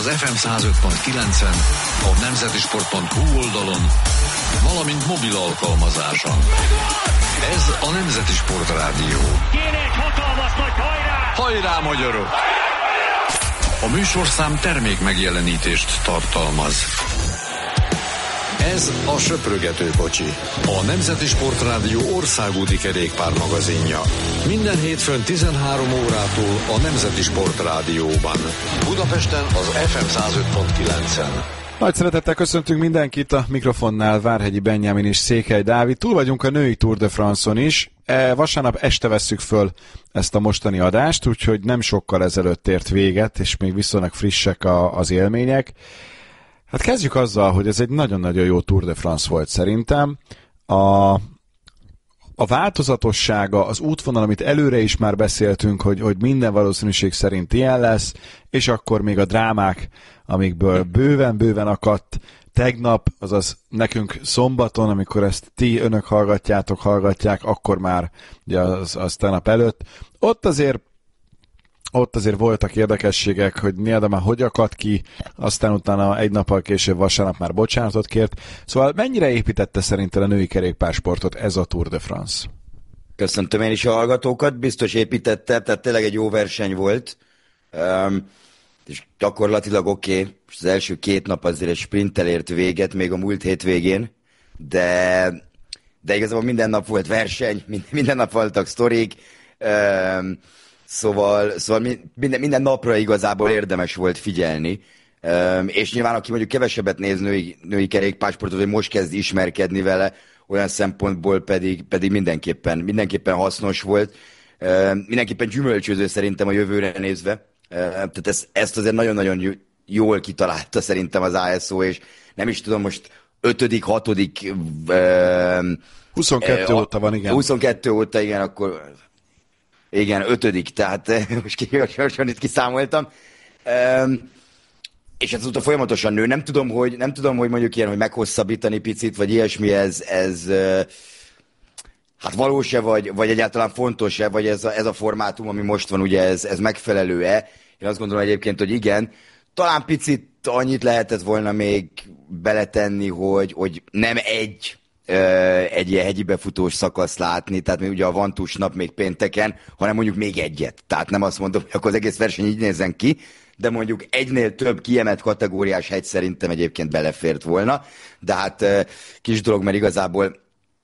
az FM 105.9-en, a nemzetisport.hu oldalon, valamint mobil alkalmazáson. Ez a Nemzeti Sport Rádió. Kéne egy hatalmas nagy hajrá! Hajrá, magyarok! A műsorszám termék megjelenítést tartalmaz. Ez a Söprögető kocsi, a Nemzeti Sport Rádió országúti kerékpármagazinja. Minden hétfőn 13 órától a Nemzeti Sport Rádióban. Budapesten az FM 105.9-en. Nagy szeretettel köszöntünk mindenkit, a mikrofonnál Várhegyi Benyámin és Székely Dávid. Túl vagyunk a női Tour de France-on is. Vasárnap este vesszük föl ezt a mostani adást, úgyhogy nem sokkal ezelőtt ért véget, és még viszonylag frissek az élmények. Hát kezdjük azzal, hogy ez egy nagyon-nagyon jó Tour de France volt szerintem. A változatossága, az útvonal, amit előre is már beszéltünk, hogy minden valószínűség szerint ilyen lesz, és akkor még a drámák, amikből bőven akadt tegnap, azaz nekünk szombaton, amikor ezt önök hallgatják, akkor már ugye az tegnap előtt. Ott azért voltak érdekességek, hogy Niada már hogy akadt ki, aztán utána egy nappal később vasárnap már bocsánatot kért. Szóval mennyire építette szerinted a női kerékpársportot ez a Tour de France? Köszöntöm én is a hallgatókat, biztos építette, tehát tényleg egy jó verseny volt, és gyakorlatilag oké, az első 2 nap azért egy sprinttel ért véget, még a múlt hétvégén, de igazából minden nap volt verseny, minden nap voltak sztorik, Szóval minden napra igazából érdemes volt figyelni, és nyilván aki mondjuk kevesebbet néz női kerékpársportot, vagy most kezd ismerkedni vele, olyan szempontból pedig mindenképpen hasznos volt, mindenképpen gyümölcsöző szerintem a jövőre nézve, tehát ezt azért nagyon-nagyon jól kitalálta szerintem az ASO, és nem is tudom most 5., 6. 22 óta van, igen. 22 óta, igen, akkor... Igen, 5., tehát most itt kiszámoltam. És ezúttal folyamatosan nő. Nem tudom, hogy mondjuk ilyen, hogy meghosszabbítani picit, vagy ilyesmi, ez hát valós-e, vagy egyáltalán fontos-e, vagy ez a formátum, ami most van, ugye ez megfelelő-e? Én azt gondolom egyébként, hogy igen. Talán picit annyit lehetett volna még beletenni, hogy nem egy ilyen hegyi befutós szakasz látni, tehát még ugye a Vantus nap még pénteken, hanem mondjuk még egyet. Tehát nem azt mondom, hogy akkor az egész verseny így nézzen ki, de mondjuk egynél több kiemelt kategóriás hegy szerintem egyébként belefért volna, de hát kis dolog, mert igazából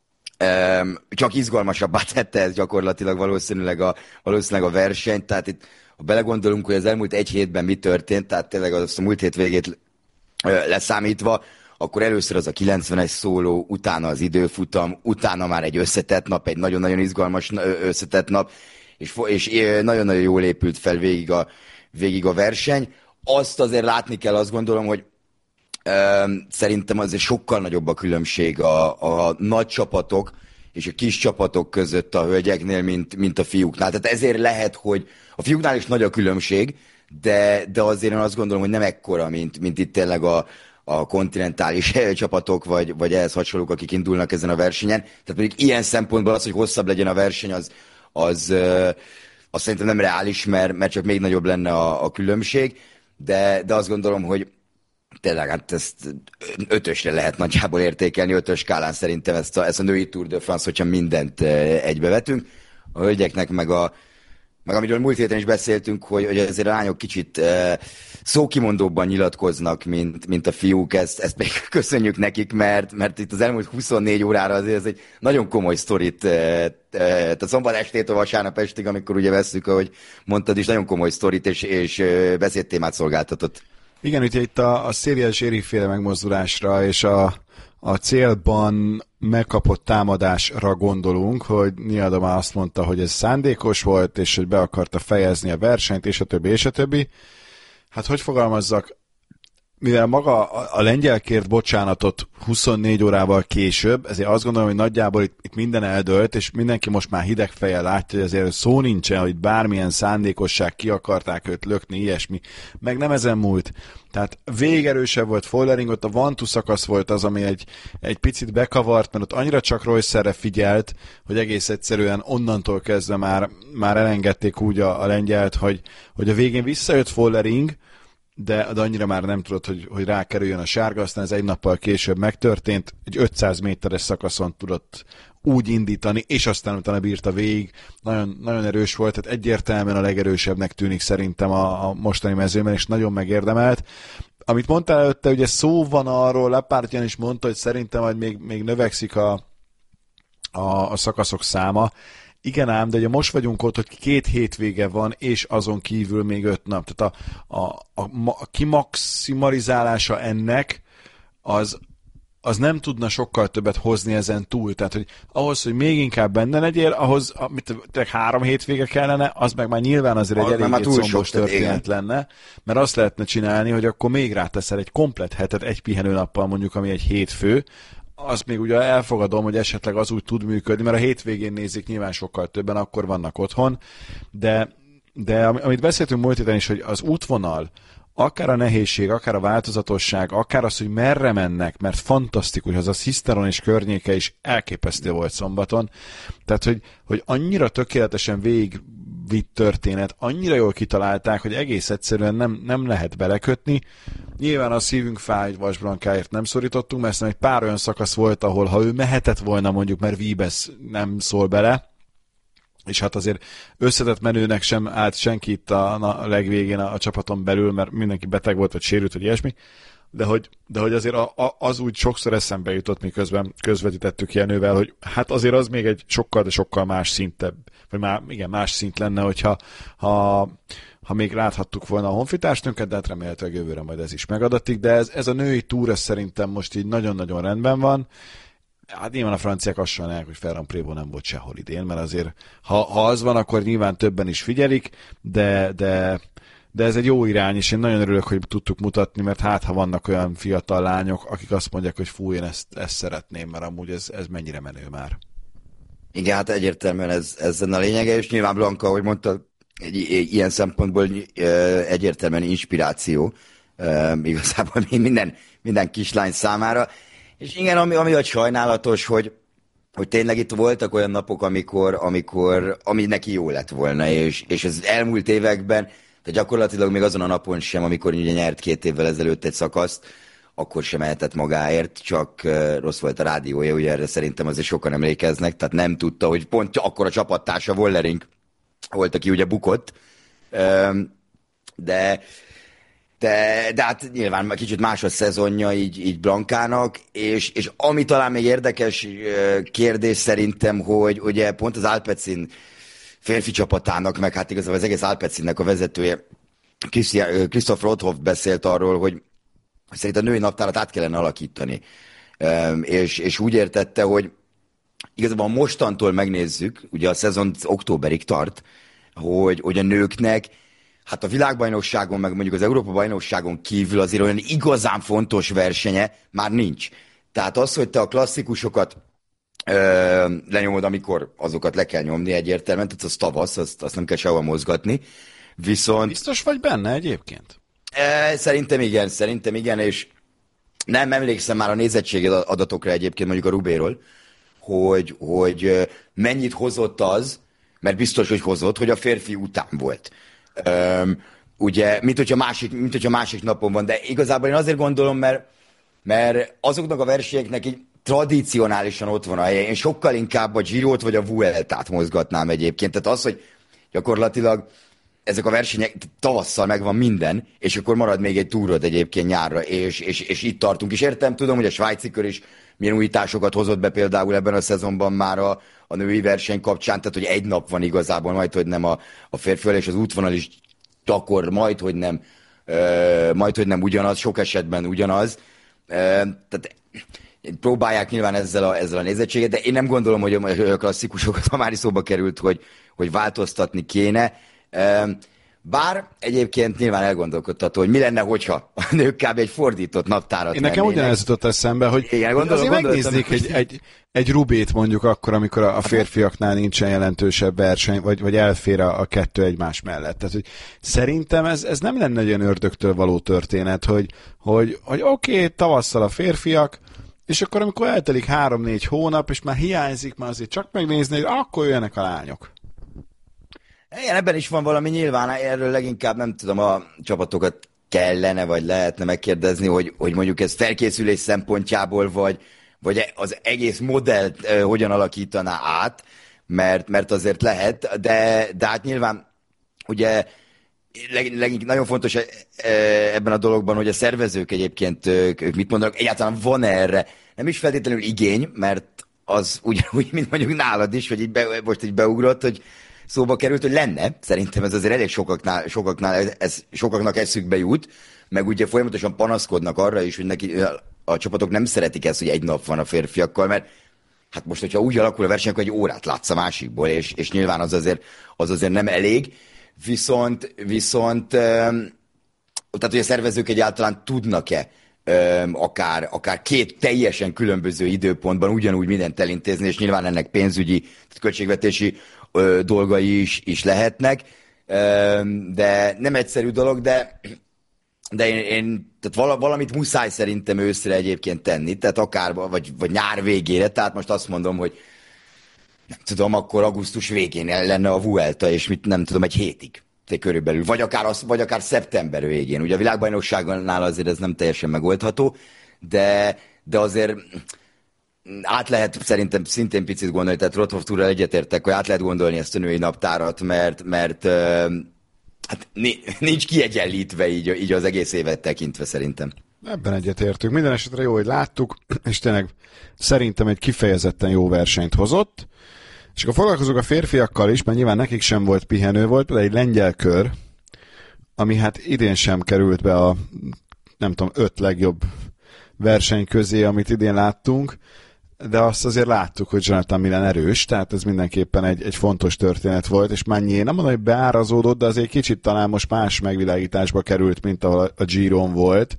csak izgalmasabbá tette ez gyakorlatilag valószínűleg a versenyt, tehát itt ha belegondolunk, hogy az elmúlt egy hétben mi történt, tehát tényleg az a múlt hét végét leszámítva, akkor először az a 90-es szóló, utána az időfutam, utána már egy összetett nap, egy nagyon-nagyon izgalmas összetett nap, és nagyon-nagyon jól épült fel végig a verseny. Azt azért látni kell, azt gondolom, hogy szerintem azért sokkal nagyobb a különbség a nagy csapatok és a kis csapatok között a hölgyeknél, mint a fiúknál. Tehát ezért lehet, hogy a fiúknál is nagy a különbség, de azért én azt gondolom, hogy nem ekkora, mint itt tényleg a kontinentális csapatok, vagy ehhez hasonlók, akik indulnak ezen a versenyen. Tehát mondjuk ilyen szempontból az, hogy hosszabb legyen a verseny, az szerintem nem reális, mert csak még nagyobb lenne a különbség, de azt gondolom, hogy tényleg hát ezt 5-ösre lehet nagyjából értékelni, 5-ös skálán szerintem ezt a női Tour de France, hogyha mindent egybevetünk. A hölgyeknek meg amiről múlt héten is beszéltünk, hogy azért a lányok kicsit szókimondóbban nyilatkoznak, mint a fiúk, ezt még köszönjük nekik, mert itt az elmúlt 24 órára azért ez egy nagyon komoly sztorit, tehát szombat estétől vasárnap estig, amikor ugye vesszük, ahogy mondtad is, nagyon komoly sztorit és beszédtémát szolgáltatott. Igen, ugye itt a Szériás Érik-féle megmozdulásra és a célban megkapott támadásra gondolunk, hogy Niada már azt mondta, hogy ez szándékos volt, és hogy be akarta fejezni a versenyt, és a többi. Hát hogy fogalmazzak, mivel maga a lengyel kért bocsánatot 24 órával később, ezért azt gondolom, hogy nagyjából itt minden eldőlt, és mindenki most már hideg fejjel látja, hogy azért szó nincsen, hogy bármilyen szándékosság ki akarták őt lökni, ilyesmi. Meg nem ezen múlt. Tehát végerősebb volt Follering, ott a Vantu szakasz volt az, ami egy picit bekavart, mert ott annyira csak Reusserre figyelt, hogy egész egyszerűen onnantól kezdve már elengedték úgy a lengyelt, hogy a végén visszajött Follering, de annyira már nem tudod, hogy rákerüljön a sárga, aztán ez egy nappal később megtörtént, egy 500 méteres szakaszon tudott úgy indítani, és aztán utána bírta végig. Nagyon, nagyon erős volt, tehát egyértelműen a legerősebbnek tűnik szerintem a mostani mezőben, és nagyon megérdemelt. Amit mondtál előtte, ugye szó van arról, Lepártyan is mondta, hogy szerintem majd még növekszik a szakaszok száma. Igen ám, de ugye most vagyunk ott, hogy 2 hétvége van, és azon kívül még 5 nap. Tehát a kimaximalizálása ennek az nem tudna sokkal többet hozni ezen túl. Tehát, hogy ahhoz, hogy még inkább benne legyél, ahhoz 3 hétvége kellene, az meg már nyilván azért egy eléggé combos történet lenne, mert azt lehetne csinálni, hogy akkor még ráteszel egy komplet hetet egy pihenőnappal mondjuk, ami egy hétfő, azt még ugye elfogadom, hogy esetleg az úgy tud működni, mert a hétvégén nézik nyilván sokkal többen, akkor vannak otthon, de amit beszéltünk múlt héten is, hogy az útvonal, akár a nehézség, akár a változatosság, akár az, hogy merre mennek, mert fantasztikus, az a Cisteron és környéke is elképesztő volt szombaton. Tehát, hogy annyira tökéletesen végigvitt történet, annyira jól kitalálták, hogy egész egyszerűen nem lehet belekötni. Nyilván a szívünk fáj, Vasblankáért nem szorítottunk, mert egy pár olyan szakasz volt, ahol ha ő mehetett volna mondjuk, mert Wiebes nem szól bele, és hát azért összetett menőnek sem állt senki itt a legvégén a csapaton belül, mert mindenki beteg volt, vagy sérült, vagy ilyesmi, de hogy azért az úgy sokszor eszembe jutott, miközben közvetítettük Jenővel, hogy hát azért az még egy sokkal, de sokkal más szintebb, vagy már igen, más szint lenne, hogyha ha még láthattuk volna a honfitársnőnket, de hát remélhetőleg jövőre majd ez is megadatik, de ez a női túr, ez szerintem most így nagyon-nagyon rendben van. Hát nyilván a franciák azt sajnálják, hogy Ferrand Prévot nem volt sehol idén, mert azért, ha az van, akkor nyilván többen is figyelik, de ez egy jó irány, és én nagyon örülök, hogy tudtuk mutatni, mert hát ha vannak olyan fiatal lányok, akik azt mondják, hogy fú, én ezt szeretném, mert amúgy ez mennyire menő már. Igen, hát egyértelműen ez a lényege, és nyilván Blanka, ahogy mondta, ilyen szempontból egyértelműen inspiráció igazából minden kislány számára. És igen, ami a sajnálatos, hogy tényleg itt voltak olyan napok, ami neki jó lett volna, és az elmúlt években, de gyakorlatilag még azon a napon sem, amikor ugye nyert 2 évvel ezelőtt egy szakaszt, akkor sem mehetett magáért, csak rossz volt a rádiója, ugye erre szerintem azért sokan emlékeznek, tehát nem tudta, hogy pont akkor a csapattársa Vollering volt, aki ugye bukott, de hát nyilván kicsit más a szezonja így Blankának, és ami talán még érdekes kérdés szerintem, hogy ugye pont az Alpecin férfi csapatának, meg hát igazából az egész Alpecinnek a vezetője, Christoph Rothoff beszélt arról, hogy szerint a női naptárat át kellene alakítani. És úgy értette, hogy igazából mostantól megnézzük, ugye a szezon októberig tart, hogy a nőknek hát a világbajnokságon, meg mondjuk az Európa-bajnokságon kívül azért olyan igazán fontos versenye már nincs. Tehát az, hogy te a klasszikusokat lenyomod, amikor azokat le kell nyomni egyértelműen, tehát az tavasz, azt nem kell sehol mozgatni. Viszont... Biztos vagy benne egyébként? Szerintem igen, és nem emlékszem már a nézettségi adatokra egyébként mondjuk a Roubaixról, hogy mennyit hozott az, mert biztos, hogy hozott, hogy a férfi után volt. Ugye, mint hogyha másik napon van, de igazából én azért gondolom, mert azoknak a versenyeknek így tradicionálisan ott van a helye. Én sokkal inkább a Girot vagy a Vueltát mozgatnám egyébként. Tehát az, hogy gyakorlatilag ezek a versenyek, tavasszal megvan minden, és akkor marad még egy túrod egyébként nyárra, és itt tartunk. És tudom, hogy a svájci kör is milyen újításokat hozott be például ebben a szezonban már a női verseny kapcsán, tehát hogy egy nap van igazából, majdhogy nem a férfi, és az útvonal is akkor majdhogy nem ugyanaz, sok esetben ugyanaz. Tehát próbálják nyilván ezzel a nézettséget, de én nem gondolom, hogy a klasszikusokat, ha már is szóba került, hogy változtatni kéne. Bár egyébként nyilván elgondolkodtató, hogy mi lenne, hogyha a nők kb. Egy fordított naptárat mennének. Nekem ugyanez jutott eszembe, hogy azért megnéznék egy Rubét mondjuk akkor, amikor a férfiaknál nincsen jelentősebb verseny, vagy elfér a kettő egymás mellett. Tehát, hogy szerintem ez nem lenne egy olyan ördögtől való történet, hogy oké, tavasszal a férfiak, és akkor amikor eltelik 3-4 hónap, és már hiányzik, már azért csak megnézni, hogy akkor jöjjenek a lányok. Igen, ebben is van valami nyilván, erről leginkább nem tudom a csapatokat kellene, vagy lehetne megkérdezni, hogy mondjuk ez felkészülés szempontjából, vagy az egész modellt hogyan alakítaná át, mert azért lehet, de hát nyilván ugye nagyon fontos ebben a dologban, hogy a szervezők egyébként ők mit mondanak, egyáltalán van erre, nem is feltétlenül igény, mert az ugyanúgy, mint mondjuk nálad is, hogy most így beugrott, hogy szóba került, hogy lenne. Szerintem ez azért elég sokaknak eszükbe jut, meg ugye folyamatosan panaszkodnak arra is, hogy a csapatok nem szeretik ezt, hogy egy nap van a férfiakkal, mert hát most, hogyha úgy alakul a verseny, akkor egy órát látsz a másikból, és nyilván az azért nem elég. Viszont tehát, hogy a szervezők egyáltalán tudnak-e akár két teljesen különböző időpontban ugyanúgy mindent elintézni, és nyilván ennek pénzügyi, költségvetési dolgai is lehetnek, de nem egyszerű dolog, de én tehát valamit muszáj szerintem őszre egyébként tenni, tehát akár, vagy nyár végére, tehát most azt mondom, hogy nem tudom, akkor augusztus végén lenne a Vuelta, és nem tudom, egy hétig körülbelül, vagy akár szeptember végén. Ugye a világbajnokságnál azért ez nem teljesen megoldható, de azért át lehet szerintem szintén picit gondolni, tehát Rothoff Túrral egyetértek, hogy át lehet gondolni ezt a női naptárat, mert hát nincs kiegyenlítve így az egész évet tekintve szerintem. Ebben egyetértünk. Minden esetre jó, hogy láttuk, és tényleg szerintem egy kifejezetten jó versenyt hozott. És akkor foglalkozunk a férfiakkal is, mert nyilván nekik sem volt pihenő, volt például egy lengyel kör, ami hát idén sem került be a, nem tudom, 5 legjobb verseny közé, amit idén láttunk, de azt azért láttuk, hogy Jonathan Milan erős, tehát ez mindenképpen egy fontos történet volt, és Magné nem mondom, hogy beárazódott, de azért kicsit talán most más megvilágításba került, mint ahol a Giron volt.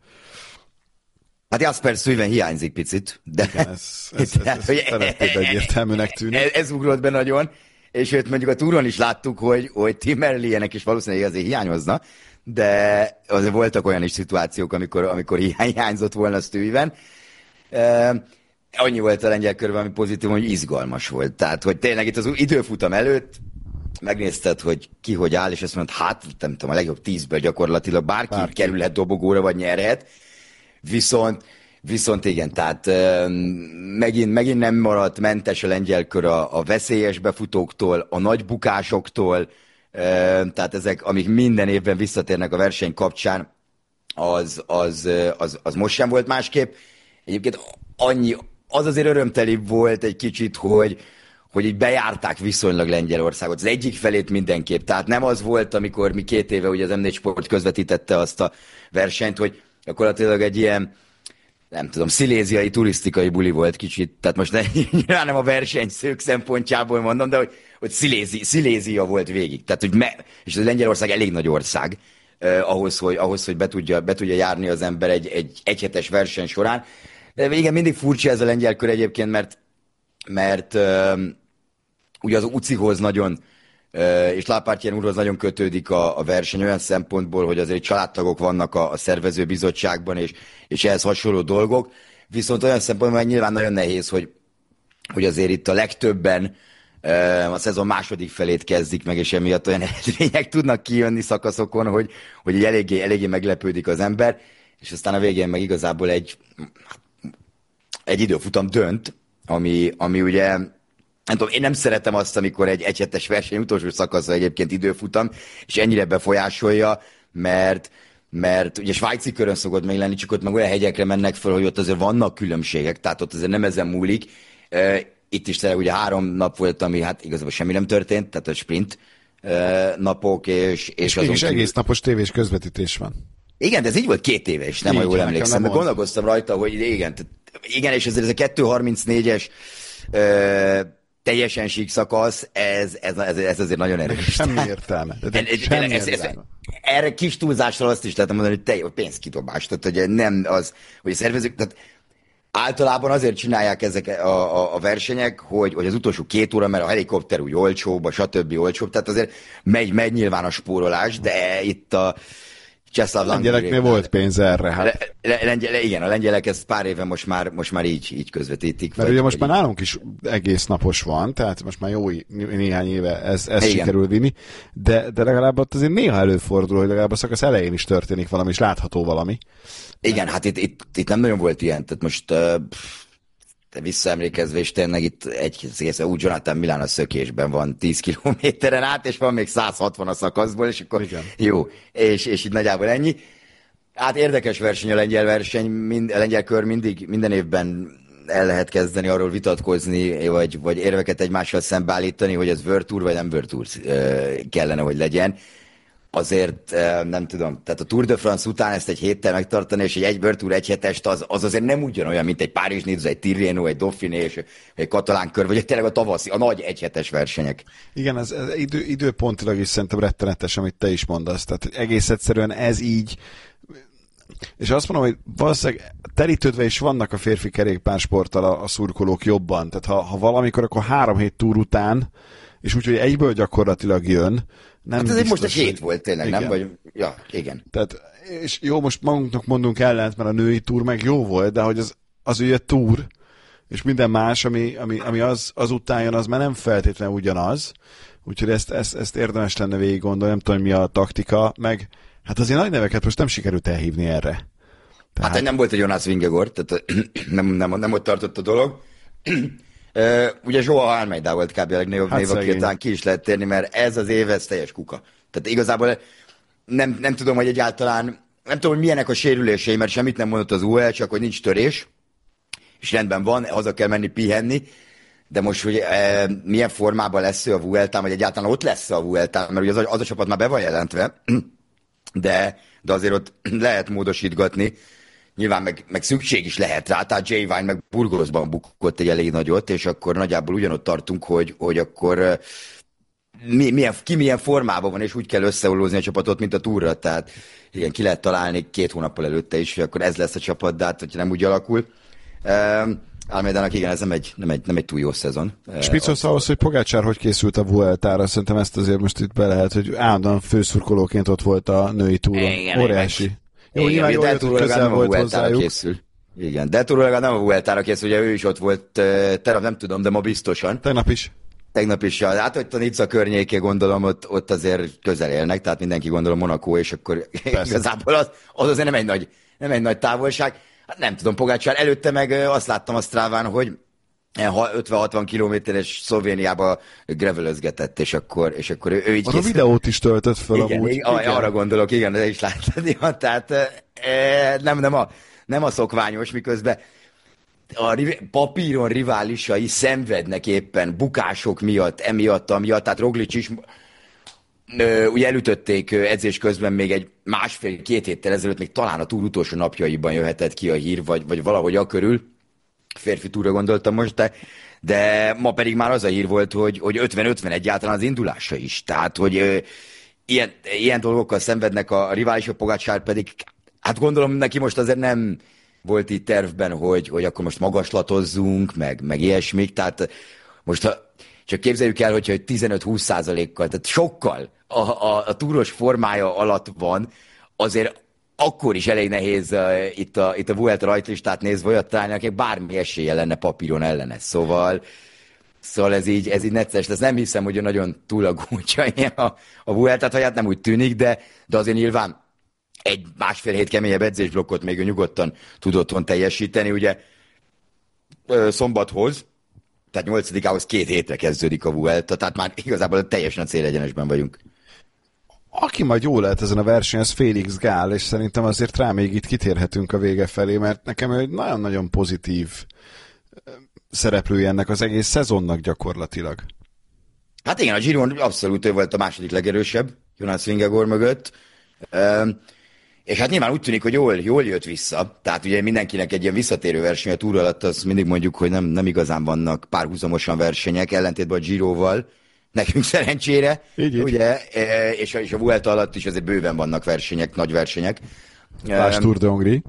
Hát Jasper Stuyven hiányzik picit, de igen, ez felettébb egyértelműnek tűnik. Ez ugrott be nagyon, és őt mondjuk a túron is láttuk, hogy Tim Merlienek is valószínűleg azért hiányozna, de azért voltak olyan is szituációk, amikor hiányzott volna Stuyven. Annyi volt a lengyel körben, ami pozitív, hogy izgalmas volt. Tehát, hogy tényleg itt az időfutam előtt megnézted, hogy ki hogy áll, és azt mondod, hát nem tudom, a legjobb 10-ből gyakorlatilag bárki kerülhet dobogóra, vagy nyerhet. Viszont igen, tehát megint nem maradt mentes a lengyel kör a veszélyes befutóktól, a nagy bukásoktól, tehát ezek, amik minden évben visszatérnek a verseny kapcsán, az most sem volt másképp. Egyébként az azért örömteli volt egy kicsit, hogy így bejárták viszonylag Lengyelországot. Az egyik felét mindenképp. Tehát nem az volt, amikor mi 2 éve ugye az M4 Sport közvetítette azt a versenyt, hogy gyakorlatilag egy ilyen, nem tudom, sziléziai turisztikai buli volt kicsit. Tehát most nyilván nem a versenyszők szempontjából mondom, de hogy Szilézia volt végig. Tehát, hogy és ez Lengyelország elég nagy ország ahhoz, hogy be tudja járni az ember egy egyhetes verseny során. De igen, mindig furcsa ez a lengyel kör egyébként, mert ugye az UCI-hoz nagyon, és Lápártján úrhoz nagyon kötődik a verseny olyan szempontból, hogy azért családtagok vannak a szervezőbizottságban, és ehhez hasonló dolgok. Viszont olyan szempontból meg nyilván nagyon nehéz, hogy azért itt a legtöbben a szezon második felét kezdik meg, és emiatt olyan eredmények tudnak kijönni szakaszokon, hogy eléggé meglepődik az ember, és aztán a végén meg igazából egy időfutam dönt, ami ugye, nem tudom, én nem szeretem azt, amikor egy egyhetes verseny utolsó szakasza egyébként időfutam, és ennyire befolyásolja, mert ugye svájci körön szokott még lenni, csak ott meg olyan hegyekre mennek fel, hogy ott azért vannak különbségek, tehát ott azért nem ezen múlik. Itt is tényleg ugye 3 nap volt, ami hát igazából semmi nem történt, tehát a sprint napok, és azon is egész napos tévés közvetítés van. Igen, de ez így volt 2 éve is, nem, ha jól emlékszem. De gondolkoztam rajta, hogy igen, és ez a 2.34-es teljesen sík szakasz, ez azért nagyon erős. Semmi értelme. Erre kis túlzással azt is lehetem mondani, hogy pénzkidobás. Tehát, hogy nem az, hogy a szervezők, tehát általában azért csinálják ezek a versenyek, hogy az utolsó 2 óra, mert a helikopter úgy olcsóbb, a stb. Olcsóbb, tehát azért megy nyilván a spórolás, de itt Czeslaw Lengyeleknél volt pénz erre. Hát. Igen, a lengyelek ezt pár éve most már így közvetítik. Mert ugye most már nálunk is egész napos van, tehát most már jó néhány éve ezt sikerül vinni, de legalább ott azért néha előfordul, hogy legalább a szakasz elején is történik valami, és látható valami. Igen, hát itt nem nagyon volt ilyen, tehát most te visszaemlékezve, és tényleg itt úgy Jonathan Milán a szökésben van 10 kilométeren át, és van még 160 a szakaszból, és akkor igen. Jó, és itt nagyjából ennyi. Hát érdekes verseny a lengyel verseny, a lengyel kör minden évben el lehet kezdeni arról vitatkozni, vagy érveket egymással szembeállítani, hogy ez World Tour vagy nem World Tour kellene, hogy legyen. Azért nem tudom, tehát a Tour de France után ezt egy héttel megtartani, és egy World Tour egy hetest, az azért nem ugyanolyan, mint egy Párizs-Nice, egy Tirreno, egy Dauphiné, és egy katalán kör, vagy tényleg a tavaszi, a nagy egyhetes versenyek. Igen, ez időpontilag is szerintem rettenetes, amit te is mondasz. Tehát egész egyszerűen ez így, és azt mondom, hogy valószínűleg terítődve is vannak a férfi kerékpársporttal a szurkolók jobban. Tehát ha valamikor, akkor 3 hét túr után, és úgyhogy egyből gyakorlatilag jön. Nem hát ez biztos, most egy hét volt tényleg, igen. Nem? Vagy, ja, igen. Tehát, és jó, most magunknak mondunk ellent, mert a női túr meg jó volt, de hogy az ugye túr, és minden más, ami az után jön, az már nem feltétlenül ugyanaz. Úgyhogy ezt érdemes lenne végig gondolni, nem tudom, mi a taktika, meg hát azért nagy neveket most nem sikerült elhívni erre. Tehát... Hát nem volt egy Jonas Vingegaard, tehát nem ott tartott a dolog. Ugye Joao Almeida volt kb. A legnagyobb név, aki talán ki is lehet térni, mert ez az év, ez teljes kuka. Tehát igazából nem tudom, hogy egyáltalán, nem tudom, hogy milyenek a sérülései, mert semmit nem mondott az UL, csak hogy nincs törés, és rendben van, haza kell menni pihenni, de most, hogy milyen formában lesz ő a Vueltán, vagy egyáltalán ott lesz a Vueltán, mert ugye az a csapat már be van jelentve, de azért ott lehet módosítgatni, nyilván meg szükség is lehet rá, tehát Jay Vine meg Burgosban bukott egy elég nagyot, és akkor nagyjából ugyanott tartunk, hogy akkor ki milyen formában van, és úgy kell összeollózni a csapatot, mint a túrra, tehát igen, ki lehet találni 2 hónappal előtte is, hogy akkor ez lesz a csapat, de hát, hogyha nem úgy alakul. Almeidának igen, ez nem egy túl jó szezon. Spicolsz ahhoz, hogy Pogačar hogy készült a Vueltára, szerintem ezt azért most itt be lehet, hogy állandóan főszurkolóként ott volt a női túron. Óriási. Jó, nyilván jól jött, hogy közel volt hozzájuk. Készül. Igen, de Toro legalább nem a Vueltára készül, ugye ő is ott volt, tegnap nem tudom, de ma biztosan. Tegnap is, hát hogy a Nizza környéke gondolom, ott azért közel élnek, tehát mindenki gondolom Monaco, és akkor igazából az azért nem egy nagy távolság. Hát nem tudom, Pogačar előtte meg azt láttam a Stráván, hogy 50-60 kilométeres Szlovéniába gravelözgetett, és akkor ő így... A videót is töltött fel amúgy. Igen. Arra gondolok, igen, de is láttad. Ja, tehát nem a szokványos, miközben a papíron riválisai szenvednek éppen bukások miatt, amiatt, tehát Roglic is ugye elütötték edzés közben még egy 1,5-2 héttel ezelőtt, még talán a túr utolsó napjaiban jöhetett ki a hír, vagy valahogy akörül. Férfi túra gondoltam most, de ma pedig már az a hír volt, hogy 50-50 egyáltalán az indulása is. Tehát, hogy ilyen dolgokkal szenvednek a riválisok, Pogačar pedig, hát gondolom neki most azért nem volt itt tervben, hogy akkor most magaslatozzunk, meg ilyesmik, tehát most csak képzeljük el, hogyha 15-20%-kal, tehát sokkal a túros formája alatt van, azért akkor is elég nehéz itt a Vuelta rajtlistát nézve olyat találni, akik bármi esélye lenne papíron ellene. Szóval ez így necces. Ezt nem hiszem, hogy nagyon túlagúcsa a Vueltát, hogy hát nem úgy tűnik, de azért nyilván egy 1,5 hét keményebb edzésblokkot még ő nyugodtan tud otthon teljesíteni. Ugye szombathoz, tehát 8-ához 2 hétre kezdődik a Vuelta, tehát már igazából teljesen a célegyenesben vagyunk. Aki majd jó lehet ezen a verseny, az Félix Gál, és szerintem azért rá még itt kitérhetünk a vége felé, mert nekem ő egy nagyon-nagyon pozitív szereplője ennek az egész szezonnak gyakorlatilag. Hát igen, a Giron abszolút ő volt a második legerősebb, Jonas Vingegaard mögött, és hát nyilván úgy tűnik, hogy jól jött vissza, tehát ugye mindenkinek egy ilyen visszatérő verseny a túra alatt, az mindig mondjuk, hogy nem igazán vannak párhuzamosan versenyek, ellentétben a Giroval, nekünk szerencsére, így. Ugye, és a Vuelta alatt is azért bőven vannak versenyek, nagy versenyek. Lásd Tour de Hongrie.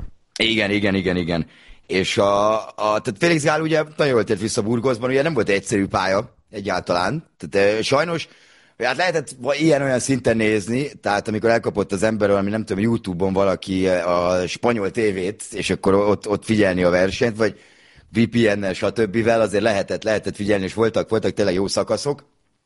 Igen. És tehát Félix Gál ugye nagyon jól tért vissza Burgosban, ugye nem volt egy egyszerű pálya egyáltalán. Tehát sajnos Hát lehetett ilyen-olyan szinten nézni, tehát amikor elkapott az ember valami, nem tudom, YouTube-on valaki a spanyol tévét, és akkor ott figyelni a versenyt, vagy VPN-nel, stb. Azért lehetett figyelni, és voltak tényleg jó szakaszok.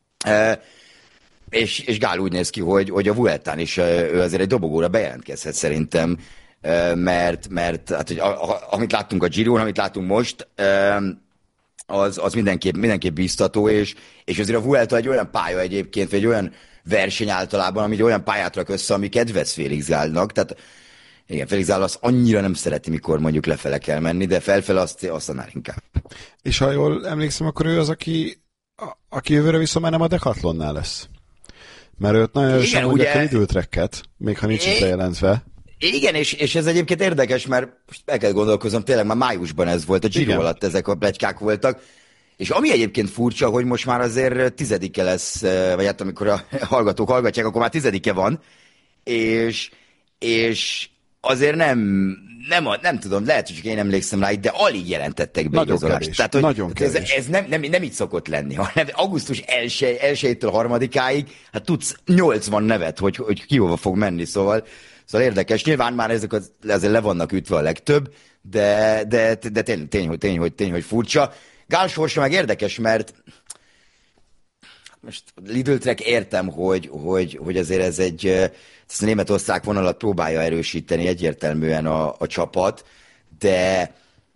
És Gál úgy néz ki, hogy a Vueltán is ő azért egy dobogóra bejelentkezhet szerintem, mert hát, hogy amit láttunk a Giron, amit látunk most, az mindenképp bíztató, és azért a Vuelta egy olyan pálya egyébként, vagy egy olyan verseny általában, ami olyan pályát rak össze, ami kedvez Félix Gálnak, tehát igen, Félix Gál azt annyira nem szereti, mikor mondjuk lefele kell menni, de felfele azt annál inkább. És ha jól emlékszem, akkor ő az, aki jövőre viszont már nem a Decathlonnál lesz. Mert őt nagyon sem mondják a Lidl-trekket, még ha nincs itt bejelentve. Igen, és ez egyébként érdekes, mert most el kell gondolkoznom, tényleg már májusban ez volt, a Giro alatt ezek a pletykák voltak, és ami egyébként furcsa, hogy most már azért 10-e lesz, vagy hát amikor a hallgatók hallgatják, akkor már 10-e van, és azért nem tudom, lehet, hogy csak én emlékszem rá, de alig jelentettek be igazolást. Tehát, hogy nagyon ez nem így szokott lenni, hanem augusztus 1-től 3-áig, hát tudsz 80 nevet, hogy ki hova fog menni, szóval érdekes. Nyilván már ezek azért le vannak ütve a legtöbb, de tény, hogy furcsa. Gál sorsa meg érdekes, mert most Lidl Trek értem, hogy azért ez ezt a német-osztrák vonalat próbálja erősíteni egyértelműen a csapat, de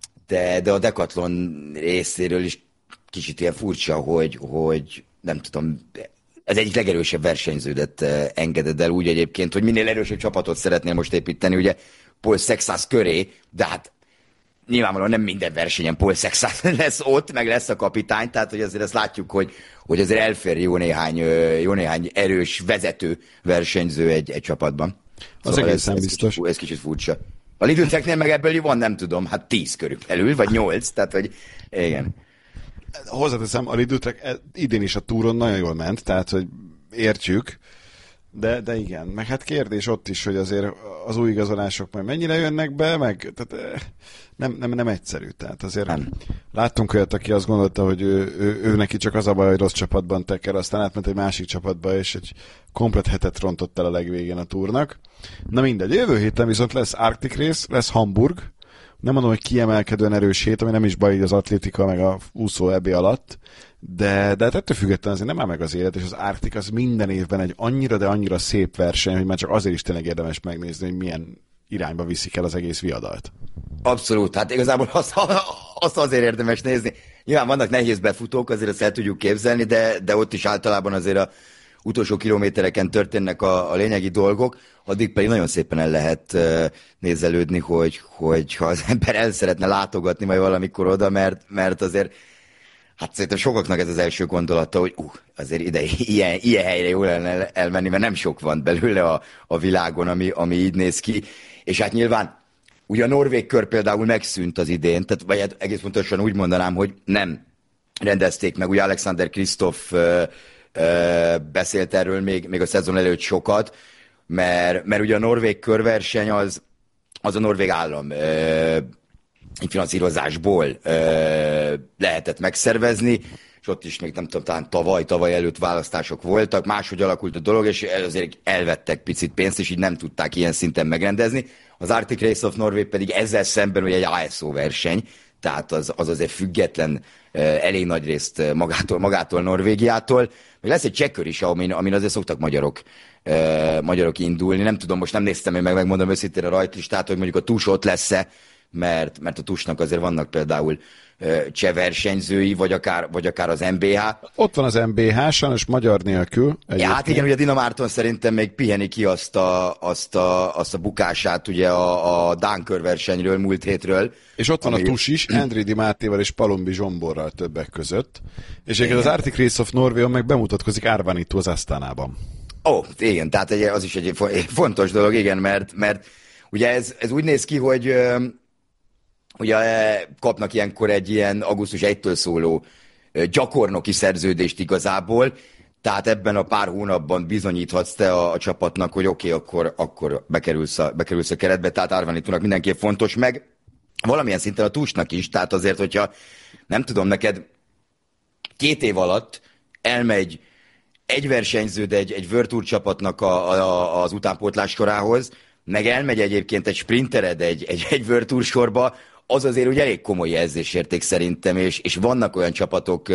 a Decathlon részéről is kicsit ilyen furcsa, hogy nem tudom, ez egyik legerősebb versenyződet engeded el úgy egyébként, hogy minél erősebb csapatot szeretnél most építeni, ugye Paul Sexas köré, de hát nyilvánvalóan nem minden versenyen Paul Sexas lesz ott, meg lesz a kapitány, tehát hogy azért ezt látjuk, hogy azért elfér jó néhány erős vezető versenyző egy csapatban. Az szóval egészen biztos. Ez kicsit furcsa. A Lidl Treknél meg ebből van, nem tudom, hát 10 körülbelül, vagy 8, tehát hogy igen. Hozzáteszem, a Lidl Trek idén is a túron nagyon jól ment, tehát hogy értjük, de igen, meg hát kérdés ott is, hogy azért az új igazolások majd mennyire jönnek be, meg tehát nem egyszerű, tehát azért nem. Láttunk olyat, aki azt gondolta, hogy ő neki csak az a baj, hogy rossz csapatban teker, aztán átment egy másik csapatba, és egy komplet hetet rontott el a legvégén a túrnak. Na mindegy, jövő héten viszont lesz Arctic Race, lesz Hamburg, nem mondom, hogy kiemelkedően erős hét, ami nem is baj az atlétika meg a úszó EB alatt, de ettől függetlenül azért nem áll meg az élet, és az Arctic az minden évben egy annyira szép verseny, hogy már csak azért is tényleg érdemes megnézni, hogy milyen irányba viszik el az egész viadalt. Abszolút, hát igazából azt azért érdemes nézni. Nyilván vannak nehéz befutók, azért ezt el tudjuk képzelni, de ott is általában azért a utolsó kilométereken történnek a lényegi dolgok, addig pedig nagyon szépen el lehet nézelődni, hogy ha az ember el szeretne látogatni majd valamikor oda, mert azért hát szerintem sokaknak ez az első gondolata, hogy azért ide ilyen helyre jól lenne elmenni, mert nem sok van belőle a világon, ami így néz ki. És hát nyilván ugye a norvég kör például megszűnt az idén, tehát vagy hát egész pontosan úgy mondanám, hogy nem rendezték meg, ugye Alexander Kristoff beszélt erről még a szezon előtt sokat, mert ugye a norvég körverseny az a norvég állam finanszírozásból lehetett megszervezni, és ott is még nem tudom, talán tavaly előtt választások voltak, máshogy alakult a dolog, és azért elvettek picit pénzt, és így nem tudták ilyen szinten megrendezni. Az Arctic Race of Norway pedig ezzel szemben ugye egy ASO verseny, tehát az azért független elég nagy részt magától Norvégiától. Még lesz egy csekkör is, amin azért szoktak magyarok indulni. Nem tudom, most nem néztem én megmondom őszintén a rajtlistát, hogy mondjuk a TUS ott lesz-e, mert a TUS-nak azért vannak például cseh versenyzői, vagy akár az MBH. Ott van az MBH, sajnos magyar nélkül. Ja, hát igen, ugye a Dina Márton szerintem még piheni ki azt a bukását ugye a Dán körversenyről, múlt hétről. És ott van a TUS is, Endridi Mátéval és Palombi Zsomborral többek között. És egyébként az Arctic Race of Norway meg bemutatkozik Árvánító az Asztánában. Igen, tehát az is egy fontos dolog, igen, mert ugye ez úgy néz ki, hogy ugye kapnak ilyenkor egy ilyen augusztus 1-től szóló gyakornoki szerződést igazából, tehát ebben a pár hónapban bizonyíthatsz te a csapatnak, hogy oké, akkor bekerülsz a keretbe, tehát Árvánítónak mindenképp fontos, meg valamilyen szinten a TUS-nak is, tehát azért, hogyha nem tudom, neked 2 év alatt elmegy egy versenyződ egy World Tour csapatnak az utánpótlás sorához, meg elmegy egyébként egy sprintered egy World Tour sorba, az azért úgy elég komoly jelzésérték szerintem, és vannak olyan csapatok,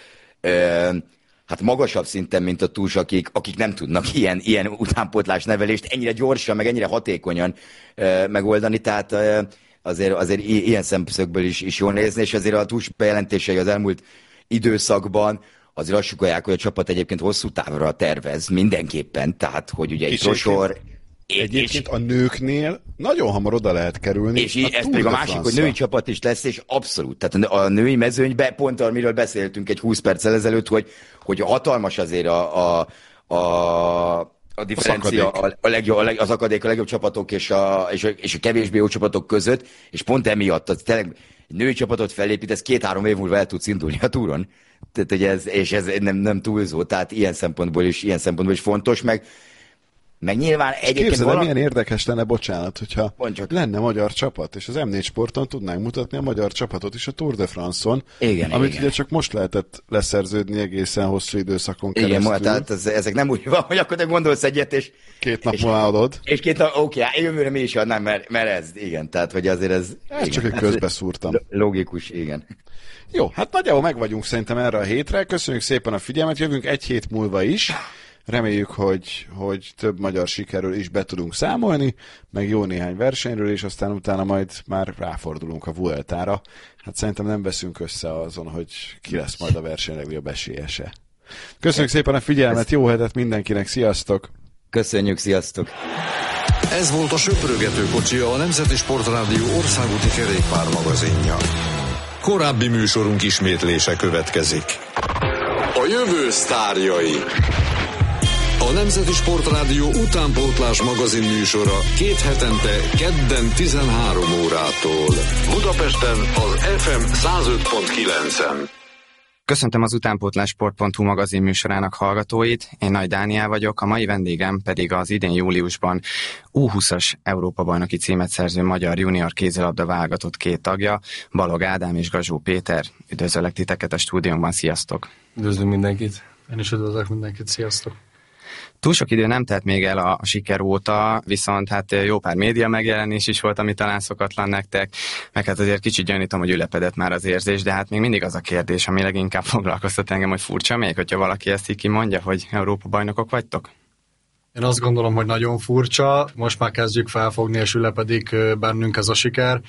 hát magasabb szinten, mint a Túls, akik nem tudnak ilyen utánpótlás nevelést ennyire gyorsan, meg ennyire hatékonyan megoldani, tehát azért ilyen szemszögből is jól nézni, és azért a Túls bejelentései az elmúlt időszakban azért azt sugallják, hogy a csapat egyébként hosszú távra tervez mindenképpen, tehát hogy ugye egy Rosor... Egyébként a nőknél nagyon hamar oda lehet kerülni. És ez pedig a másik, hogy női csapat is lesz, és abszolút. Tehát a női mezőnyben pont amiről beszéltünk egy 20 perccel ezelőtt, hogy hatalmas azért a differencia, az akadék a legjobb csapatok és a kevésbé jó csapatok között, és pont emiatt tényleg női csapatot felépítesz, 2-3 év múlva el tudsz indulni a túron. Tehát, hogy ez nem túlzó, tehát ilyen szempontból is fontos, meg nyilván egyébként... Képzeld, milyen érdekes lenne, bocsánat, hogyha lenne magyar csapat, és az M4 Sporton tudnánk mutatni a magyar csapatot is a Tour de France-on, amit ugye csak most lehetett leszerződni egészen hosszú időszakon keresztül. Igen, tehát ezek nem úgy van, hogy akkor te gondolsz egyet, és... 2 nap múlva adod. És 2 nap, oké, jövőre mi is adnám, mert ez, igen, tehát hogy azért ez... Igen, csak egy közbeszúrtam. Logikus, igen. Jó, hát nagyjából meg vagyunk szerintem erre a hétre. Köszönjük szépen a figyelmet, jövünk egy hét múlva is. Reméljük, hogy több magyar sikerről is be tudunk számolni, meg jó néhány versenyről, és aztán utána majd már ráfordulunk a Vueltára. Hát szerintem nem veszünk össze azon, hogy ki lesz majd a verseny legjobb esélyese. Köszönjük szépen a figyelmet, jó hetet mindenkinek, sziasztok! Köszönjük, sziasztok! Ez volt a Söprögető kocsia, a Nemzeti Sportrádió országúti kerékpármagazinja. Korábbi műsorunk ismétlése következik. A jövő sztárjai. A Nemzeti Sportrádió utánpótlás magazin műsora 2 hetente kedden 13 órától. Budapesten az FM 105.9-en. Köszöntöm az utánpótlásport.hu magazin műsorának hallgatóit, én Nagy Dániel vagyok, a mai vendégem pedig az idén júliusban U20-as Európa-bajnoki címet szerző magyar junior kézilabda válogatott 2 tagja, Balog Ádám és Gazsó Péter. Üdvözöllek titeket a stúdiónkban, sziasztok! Üdvözlünk mindenkit! Én is üdvözlök mindenkit, sziasztok! Túl sok idő nem telt még el a siker óta, viszont hát jó pár média megjelenés is volt, ami talán szokatlan nektek, meg hát azért kicsit gyanítom, hogy ülepedett már az érzés, de hát még mindig az a kérdés, ami leginkább foglalkoztat engem, hogy furcsa még, hogyha valaki ezt így kimondja, hogy Európa-bajnokok vagytok? Én azt gondolom, hogy nagyon furcsa, most már kezdjük felfogni, és ülepedik bennünk ez a siker,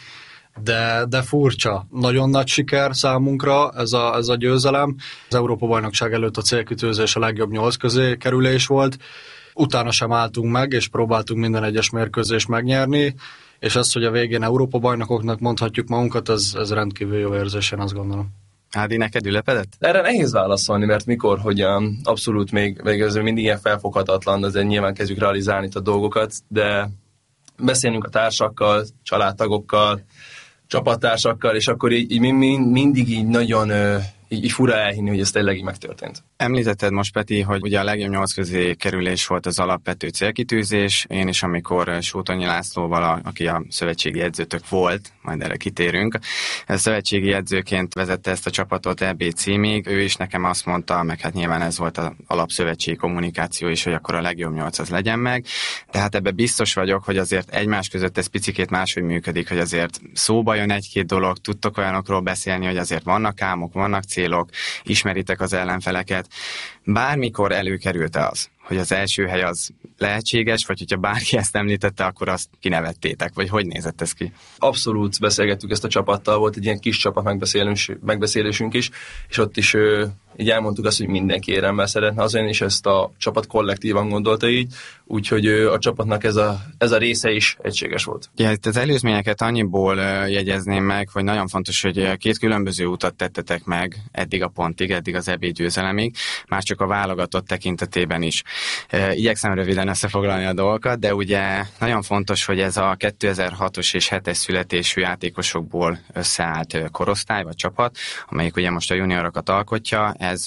de furcsa. Nagyon nagy siker számunkra ez a győzelem. Az Európa-bajnokság előtt a célkitűzés a legjobb 8 közé kerülés volt. Utána sem álltunk meg, és próbáltunk minden egyes mérkőzést megnyerni, és azt, hogy a végén Európa-bajnokoknak mondhatjuk magunkat, ez rendkívül jó érzés, én azt gondolom. Ádi, neked ülepedett? Erre nehéz válaszolni, mert mikor, hogy abszolút még ez mindig ilyen felfoghatatlan, azért nyilván kezdjük realizálni a dolgokat, de beszélnünk a társakkal, családtagokkal, csapattársakkal, és akkor így mindig így nagyon így fura elhinni, hogy ez tényleg így megtörtént. Említetted most, Peti, hogy ugye a legjobb 8 közé kerülés volt az alapvető célkitűzés. Én is, amikor Sótonyi Lászlóval, aki a szövetségi edzőtök volt, majd erre kitérünk, szövetségi edzőként vezette ezt a csapatot EB címig, ő is nekem azt mondta, meg hát nyilván ez volt az alapszövetségi kommunikáció is, hogy akkor a legjobb 8 az legyen meg. Tehát ebben biztos vagyok, hogy azért egymás között ez picikét máshogy működik, hogy azért szóba jön egy-két dolog, tudtok olyanokról beszélni, hogy azért vannak álmok, vannak célok, ismeritek az ellenfeleket. Bármikor előkerült-e az, hogy az első hely az lehetséges, vagy hogyha bárki ezt említette, akkor azt kinevettétek, vagy hogy nézett ez ki? Abszolút beszélgettük ezt a csapattal, volt egy ilyen kis csapat megbeszélésünk is, és ott is így elmondtuk azt, hogy mindenki éremmel szeretne hazajönni, és ezt a csapat kollektívan gondolta így, úgyhogy a csapatnak ez a része is egységes volt. Ja, itt az előzményeket annyiból jegyezném meg, hogy nagyon fontos, hogy 2 különböző utat tettetek meg eddig a pontig, eddig az EB győzelemig, már csak a válogatott tekintetében is. Igyekszem röviden összefoglalni a dolgokat, de ugye nagyon fontos, hogy ez a 2006-os és 7-es születésű játékosokból összeállt korosztály vagy csapat, amelyik ugye most a juniorokat alkotja, ez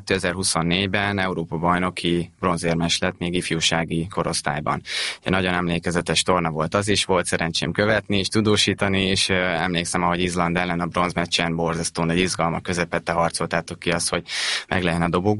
2024-ben Európa-bajnoki bronzérmes lett még ifjúsági korosztályban. Ugye nagyon emlékezetes torna volt az is, volt szerencsém követni és tudósítani, és emlékszem, ahogy Izland ellen a bronzmeccsen borzasztóan egy izgalmak közepette harcoltátok ki azt, hogy meg legyen a dobogó.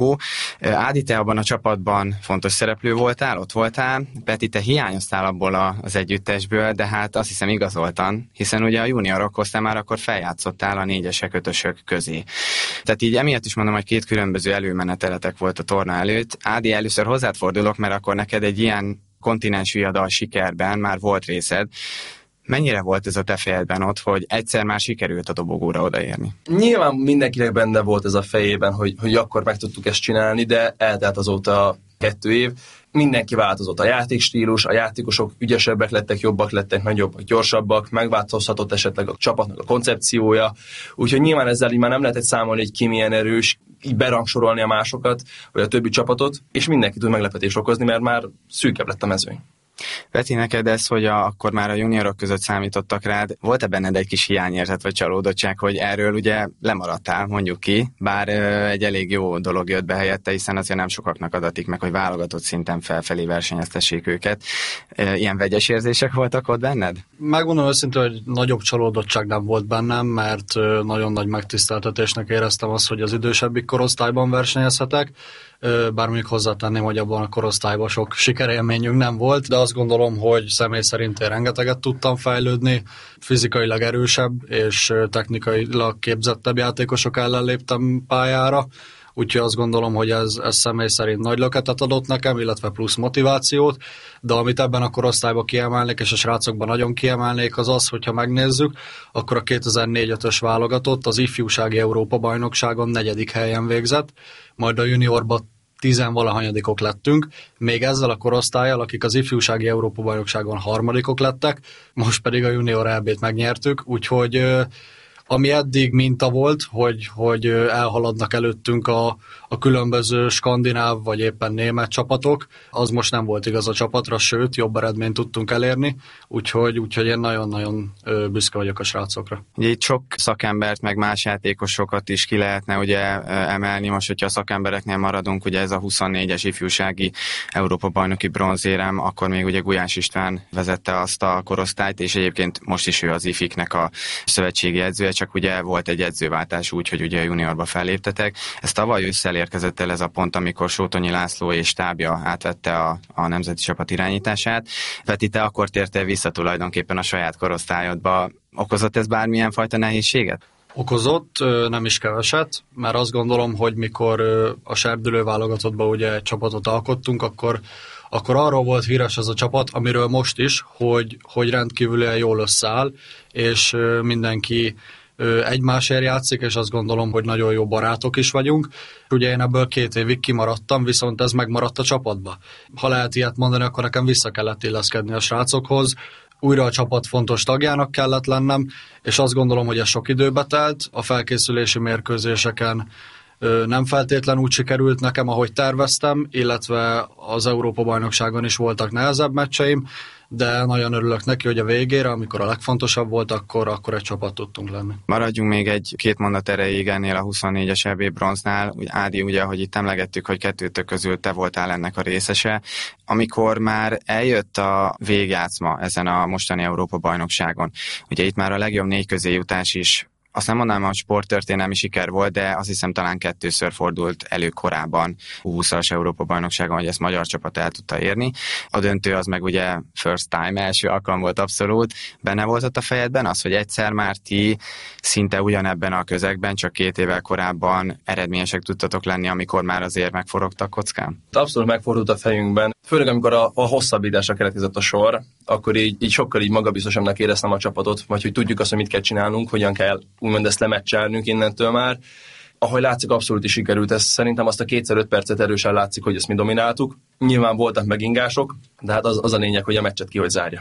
Ádi, te abban a csapatban fontos szereplő voltál, ott voltál, Peti, te hiányoztál abból az együttesből, de hát azt hiszem igazoltan, hiszen ugye a juniorokhoz te már akkor feljátszottál a 4-esek, 5-ösök közé. Tehát így emiatt is mondom, hogy két különböző előmeneteletek volt a torna előtt. Ádi, először hozzád fordulok, mert akkor neked egy ilyen kontinens viadal sikerben már volt részed. Mennyire volt ez a te fejedben ott, hogy egyszer már sikerült a dobogóra odaérni? Nyilván mindenkinek benne volt ez a fejében, hogy akkor meg tudtuk ezt csinálni, de eltelt azóta 2 év. Mindenki változott a játékstílus, a játékosok ügyesebbek lettek, jobbak lettek, nagyobbak, gyorsabbak, megváltozhatott esetleg a csapatnak a koncepciója. Úgyhogy nyilván ezzel így már nem lehet számolni, hogy ki milyen erős, így berangsorolni a másokat, vagy a többi csapatot, és mindenki tud meglepetést okozni, mert már szűkebb lett a mezőny. Peti, neked ez, hogy akkor már a juniorok között számítottak rád, volt-e benned egy kis hiányérzet vagy csalódottság, hogy erről ugye lemaradtál, mondjuk ki, bár egy elég jó dolog jött be helyette, hiszen azért nem sokaknak adatik meg, hogy válogatott szinten felfelé versenyeztessék őket. Ilyen vegyes érzések voltak ott benned? Megmondom őszintén, hogy nagyobb csalódottság nem volt bennem, mert nagyon nagy megtiszteltetésnek éreztem azt, hogy az idősebbik korosztályban versenyezhetek, bár mondjuk hozzátenném, hogy abban a korosztályban sok sikerélményünk nem volt, de azt gondolom, hogy személy szerint én rengeteget tudtam fejlődni, fizikailag erősebb és technikailag képzettebb játékosok ellen léptem pályára, úgyhogy azt gondolom, hogy ez személy szerint nagy löketet adott nekem, illetve plusz motivációt, de amit ebben a korosztályban kiemelnék, és a srácokban nagyon kiemelnék, az az, hogyha megnézzük, akkor a 2004-5-ös válogatott az ifjúsági Európa-bajnokságon 4. helyen végzett, majd a juniorban 10-valahanyadikok lettünk, még ezzel a korosztállyal, akik az ifjúsági Európa-bajnokságon 3. lettek, most pedig a junior EB-t megnyertük, úgyhogy ami eddig minta volt, hogy elhaladnak előttünk a különböző skandináv vagy éppen német csapatok, az most nem volt igaz a csapatra, sőt, jobb eredményt tudtunk elérni, úgyhogy én nagyon-nagyon büszke vagyok a srácokra. Ugye itt sok szakembert, meg más játékosokat is ki lehetne ugye emelni, most, hogyha a szakembereknél maradunk, ugye ez a 24-es ifjúsági Európa-bajnoki bronzérem, akkor még ugye Gulyás István vezette azt a korosztályt, és egyébként most is ő az IFIK-nek a szövetségi edzője, csak ugye volt egy edzőváltás úgy, hogy ugye a juniorba felléptetek. Ez tavaly ősszel érkezett el ez a pont, amikor Sótonyi László és stábja átvette a nemzeti csapat irányítását. Peti, te akkor tértél vissza tulajdonképpen a saját korosztályodba. Okozott ez bármilyen fajta nehézséget? Okozott, nem is keveset, mert azt gondolom, hogy mikor a serdülő válogatottban ugye egy csapatot alkottunk, akkor arról volt híres az a csapat, amiről most is, hogy rendkívül jól összeáll, és mindenki egymásért játszik, és azt gondolom, hogy nagyon jó barátok is vagyunk. Ugye én ebből 2 évig kimaradtam, viszont ez megmaradt a csapatba. Ha lehet ilyet mondani, akkor nekem vissza kellett illeszkedni a srácokhoz, újra a csapat fontos tagjának kellett lennem, és azt gondolom, hogy ez sok időbe telt. A felkészülési mérkőzéseken nem feltétlen úgy sikerült nekem, ahogy terveztem, illetve az Európa-bajnokságon is voltak nehezebb meccseim, de nagyon örülök neki, hogy a végére, amikor a legfontosabb volt, akkor egy csapat tudtunk lenni. Maradjunk még egy-két mondat erejéig ennél a 24-es EB bronznál. Ádi, ugye, ahogy itt emlegettük, hogy 2 közül te voltál ennek a részese. Amikor már eljött a végjátszma ezen a mostani Európa-bajnokságon, ugye itt már a legjobb 4 közé jutás is, azt nem mondanám, hogy sporttörténelmi siker volt, de azt hiszem talán 2-ször fordult elő korábban 20-as Európa-bajnokságon, hogy ezt magyar csapat el tudta érni. A döntő az meg ugye first time, első alkalom volt abszolút. Benne volt ott a fejedben az, hogy egyszer már ti szinte ugyanebben a közegben, csak 2 évvel korábban eredményesek tudtatok lenni, amikor már azért megforogtak kockán? Abszolút megfordult a fejünkben. Főleg amikor a hosszabbításra keretkezett a sor, akkor így sokkal így magabiztosabbnak éreztem a csapatot, vagy hogy tudjuk azt, hogy mit kell csinálnunk, hogyan kell úgymond ezt lemeccselnünk innentől már. Ahogy látszik, abszolút is sikerült. Ez szerintem azt a 2x5 percet erősen látszik, hogy ezt mi domináltuk. Nyilván voltak megingások, de hát az a lényeg, hogy a meccset ki hogy zárja.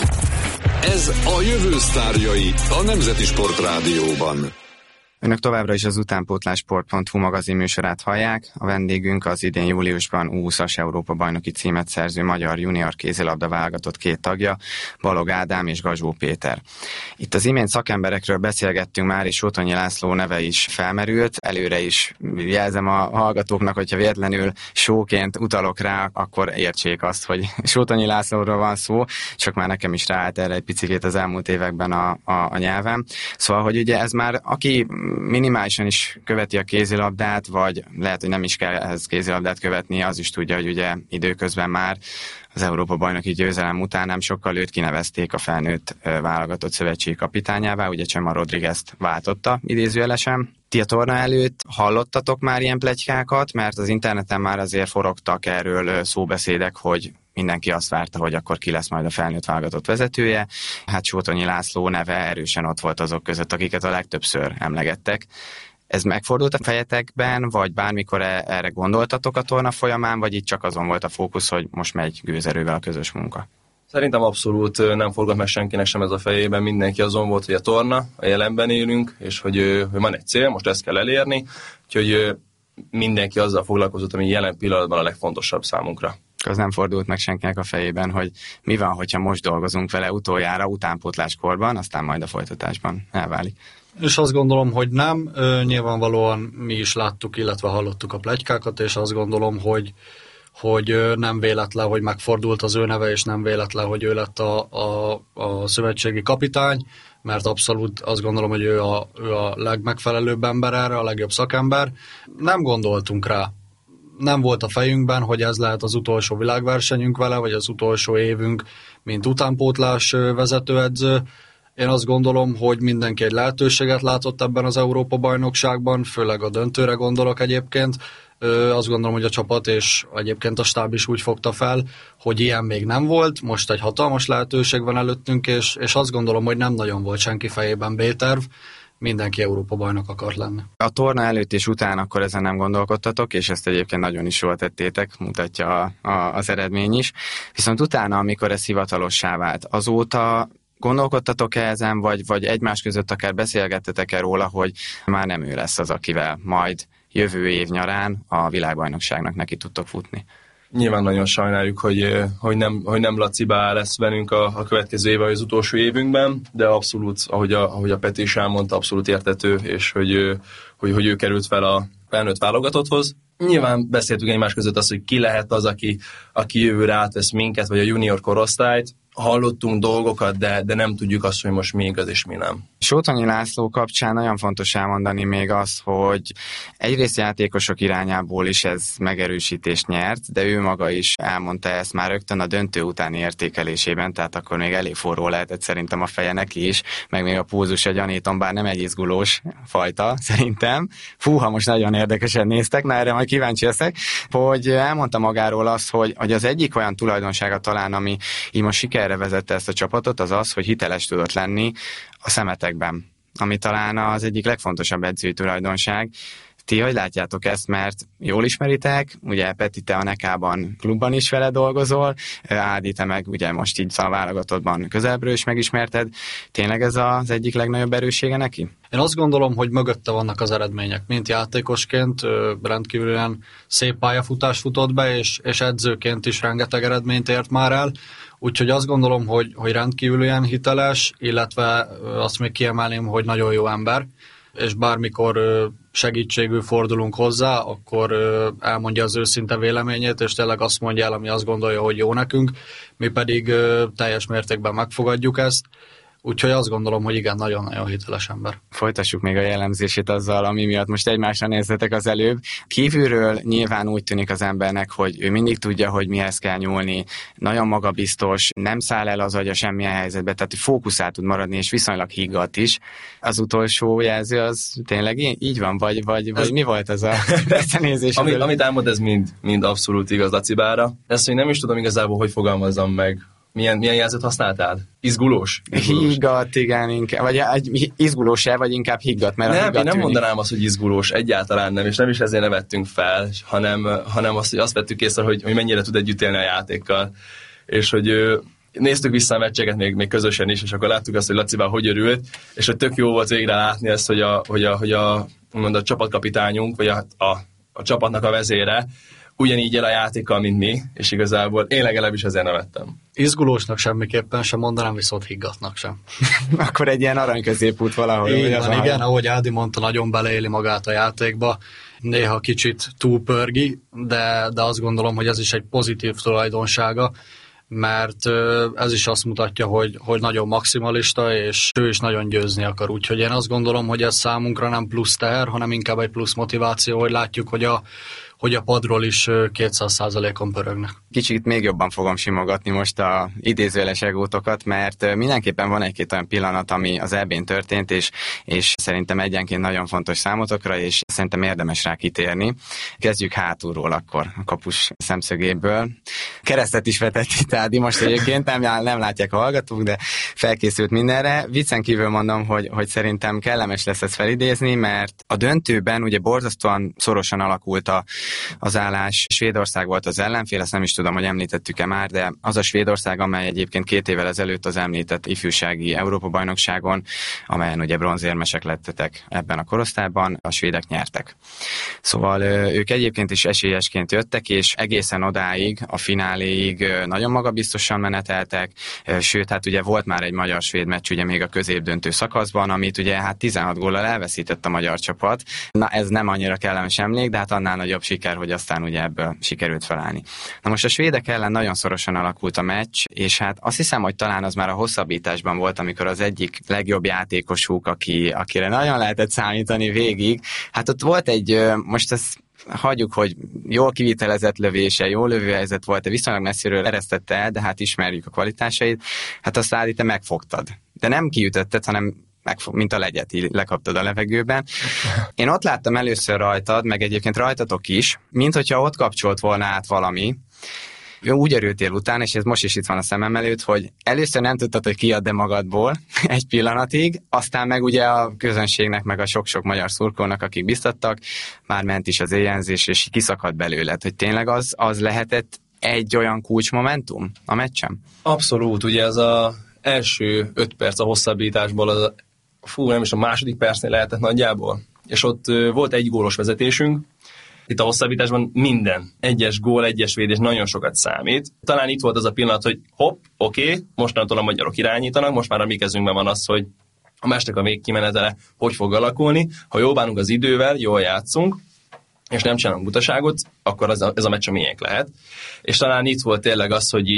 Ez a jövő sztárjai a Nemzeti Sportrádióban. Önök továbbra is az utánpótlásport.hu magazin műsorát hallják. A vendégünk az idén júliusban U20-as Európa-bajnoki címet szerző magyar junior kézilabda válogatott 2 tagja, Balog Ádám és Gazsó Péter. Itt az imént szakemberekről beszélgettünk már, és Sótonyi László neve is felmerült. Előre is jelzem a hallgatóknak, hogyha véletlenül sóként utalok rá, akkor értsék azt, hogy Sótonyi Lászlóról van szó, csak már nekem is ráállt erre egy picikét az elmúlt években a nyelvem. Szóval, hogy ugye ez már, aki minimálisan is követi a kézilabdát, vagy lehet, hogy nem is kell ehhez kézilabdát követni, az is tudja, hogy ugye időközben már az Európa-bajnoki győzelem után nem sokkal őt kinevezték a felnőtt válogatott szövetségi kapitányává, ugye Chema Rodriguezt váltotta idézőjelesen. Ti a torna előtt hallottatok már ilyen pletykákat, mert az interneten már azért forogtak erről szóbeszédek, hogy mindenki azt várta, hogy akkor ki lesz majd a felnőtt válogatott vezetője. Hát Sótonyi László neve erősen ott volt azok között, akiket a legtöbbször emlegettek. Ez megfordult a fejetekben, vagy bármikor erre gondoltatok a torna folyamán, vagy itt csak azon volt a fókusz, hogy most megy gőzerővel a közös munka? Szerintem abszolút nem forgott meg senkinek sem ez a fejében, mindenki azon volt, hogy a torna, a jelenben élünk, és hogy van egy cél, most ezt kell elérni, úgyhogy mindenki azzal foglalkozott, ami jelen pillanatban a legfontosabb számunkra. Az nem fordult meg senkinek a fejében, hogy mi van, hogyha most dolgozunk vele utoljára, utánpótláskorban, aztán majd a folytatásban elválik. És azt gondolom, hogy nem. Nyilvánvalóan mi is láttuk, illetve hallottuk a pletykákat, és azt gondolom, hogy nem véletlen, hogy megfordult az ő neve, és nem véletlen, hogy ő lett a szövetségi kapitány, mert abszolút azt gondolom, hogy ő a legmegfelelőbb ember erre, a legjobb szakember. Nem gondoltunk rá. Nem volt a fejünkben, hogy ez lehet az utolsó világversenyünk vele, vagy az utolsó évünk, mint utánpótlás vezetőedző. Én azt gondolom, hogy mindenki egy lehetőséget látott ebben az Európa-bajnokságban, főleg a döntőre gondolok egyébként. Azt gondolom, hogy a csapat és egyébként a stáb is úgy fogta fel, hogy ilyen még nem volt, most egy hatalmas lehetőség van előttünk, és azt gondolom, hogy nem nagyon volt senki fejében B-terv, mindenki Európa-bajnok akar lenni. A torna előtt és után akkor ezen nem gondolkodtatok, és ezt egyébként nagyon is jól tettétek, mutatja az eredmény is. Viszont utána, amikor ez hivatalossá vált, azóta gondolkodtatok-e ezen, vagy egymás között akár beszélgettetek-e róla, hogy már nem ő lesz az, akivel majd jövő év nyarán a világbajnokságnak neki tudtok futni? Nyilván nagyon sajnáljuk, hogy nem Lacibá lesz velünk a következő évben, vagy az utolsó évünkben, de abszolút, ahogy a Peti is elmondta, abszolút értető, és hogy ő került fel a felnőtt válogatotthoz. Nyilván beszéltünk egymás között azt, hogy ki lehet az, aki jövőre átvesz minket, vagy a junior korosztályt. Hallottunk dolgokat, de nem tudjuk azt, hogy most mi igaz és mi nem. Sótonyi László kapcsán nagyon fontos elmondani még azt, hogy egyrészt játékosok irányából is ez megerősítést nyert, de ő maga is elmondta ezt már rögtön a döntő utáni értékelésében, tehát akkor még elég forró lehetett szerintem a feje neki is, meg még a pulzusa gyanítom, bár nem egy izgulós fajta szerintem. Fúha, most nagyon érdekesen néztek, na erre majd kíváncsi leszek, hogy elmondta magáról azt, hogy az egyik olyan tulajdonsága talán, ami így most sikerre vezette ezt a csapatot, az az, hogy hiteles tudott lenni a szemetekben, ami talán az egyik legfontosabb edzői tulajdonság. Ti hogy látjátok ezt, mert jól ismeritek, ugye Peti, te a Nekában klubban is vele dolgozol, Ádi, te meg ugye most így a válogatottban közelbről is megismerted. Tényleg ez az egyik legnagyobb erőssége neki? Én azt gondolom, hogy mögötte vannak az eredmények. Mint játékosként rendkívülen szép pályafutást futott be, és edzőként is rengeteg eredményt ért már el. Úgyhogy azt gondolom, hogy rendkívülen hiteles, illetve azt még kiemelném, hogy nagyon jó ember, és bármikor segítségül fordulunk hozzá, akkor elmondja az őszinte véleményét, és tényleg azt mondja el, ami azt gondolja, hogy jó nekünk, mi pedig teljes mértékben megfogadjuk ezt. Úgyhogy azt gondolom, hogy igen, nagyon-nagyon hiteles ember. Folytassuk még a jellemzését azzal, ami miatt most egymásra néztetek az előbb. Kívülről nyilván úgy tűnik az embernek, hogy ő mindig tudja, hogy mihez kell nyúlni, nagyon magabiztos, nem száll el az agya semmilyen helyzetbe, tehát fókuszál tud maradni, és viszonylag higgadt is. Az utolsó jelző az tényleg így van, vagy mi volt ez a nézés? Amit elmond, ez mind abszolút igaz Lacibára. Ezt, hogy nem is tudom igazából, hogy fogalmazzam meg. Milyen jelzőt használtál? Izgulós? Higgadt, igen, inkább. Vagy izgulós-e, vagy inkább higgadt? Mert én nem mondanám azt, hogy izgulós, egyáltalán nem, és nem is ezért nevettünk fel, hanem azt vettük észre, hogy mennyire tud együtt élni a játékkal. És hogy néztük vissza a meccseket még közösen is, és akkor láttuk azt, hogy Lacibá hogy örült, és hogy tök jó volt végre látni ezt, hogy a csapatkapitányunk, vagy a csapatnak a vezére ugyanígy él a játékkal, mint mi, és igazából én legalábbis ezért nevettem. Izgulósnak semmiképpen sem mondanám, viszont higgatnak sem. Akkor egy ilyen arany középút valahol. Igen, ahogy Ádi mondta, nagyon beleéli magát a játékba, néha kicsit túlpörgi, de azt gondolom, hogy ez is egy pozitív tulajdonsága, mert ez is azt mutatja, hogy nagyon maximalista, és ő is nagyon győzni akar. Úgyhogy én azt gondolom, hogy ez számunkra nem plusz teher, hanem inkább egy plusz motiváció, hogy látjuk, hogy a padról is 200%-on pörögnek. Kicsit még jobban fogom simogatni most a idézőjeles egótokat, mert mindenképpen van egy-két olyan pillanat, ami az EB-n történt, és szerintem egyenként nagyon fontos számotokra, és szerintem érdemes rá kitérni. Kezdjük hátulról akkor, a kapus szemszögéből. Keresztet is vetett itt Ádi most egyébként, nem látják a hallgatók, de felkészült mindenre. Viccen kívül mondom, hogy szerintem kellemes lesz ezt felidézni, mert a döntőben ugye borzasztóan szorosan alakult az állás. Svédország volt az ellenfél, ezt nem is tudom, hogy említettük-e már, de az a Svédország, amely egyébként 2 évvel ezelőtt az említett ifjúsági Európa-bajnokságon, amelyen ugye bronzérmesek lettetek ebben a korosztályban, a svédek nyertek. Szóval ők egyébként is esélyesként jöttek, és egészen odáig, a fináléig nagyon magabiztosan meneteltek, sőt, hát ugye volt már egy magyar-svéd meccs ugye még a középdöntő szakaszban, amit ugye hát 16 góllal elveszített a magyar csapat. Na ez nem annyira kellemes emlék, de hát annál nagyobb siker, hogy aztán ugye ebből sikerült felállni. Na most a svédek ellen nagyon szorosan alakult a meccs, és hát azt hiszem, hogy talán az már a hosszabbításban volt, amikor az egyik legjobb játékosuk, akire nagyon lehetett számítani végig, hát ott volt egy, most ezt hagyjuk, hogy jól kivitelezett lövése, jó lövőhelyzet volt, de viszonylag messziről eresztette el, de hát ismerjük a kvalitásait, hát azt Ádi, te megfogtad. De nem kiütötted, hanem mint a legyet, így lekaptad a levegőben. Én ott láttam először rajtad, meg egyébként rajtatok is, mint hogyha ott kapcsolt volna át valami. Úgy örültél utána, és ez most is itt van a szemem előtt, hogy először nem tudtad, hogy kiadd-e magadból egy pillanatig, aztán meg ugye a közönségnek, meg a sok-sok magyar szurkolónak, akik biztattak, már ment is az éjjelzés, és kiszakadt belőled, hogy tényleg az lehetett egy olyan kulcsmomentum a meccsen? Abszolút, ugye ez az első 5 perc a hosszabbításból, nem is a második percnél lehetett nagyjából, és ott volt 1 gólos vezetésünk. Itt a hosszabbításban minden egyes gól, egyes védés nagyon sokat számít. Talán itt volt az a pillanat, hogy hopp, oké, mostantól a magyarok irányítanak, most már a mi kezünkben van az, hogy a meccsnek a végkimenetele hogy fog alakulni. Ha jól bánunk az idővel, jól játszunk, és nem csinálunk butaságot, akkor ez a meccs a miénk lehet. És talán itt volt tényleg az, hogy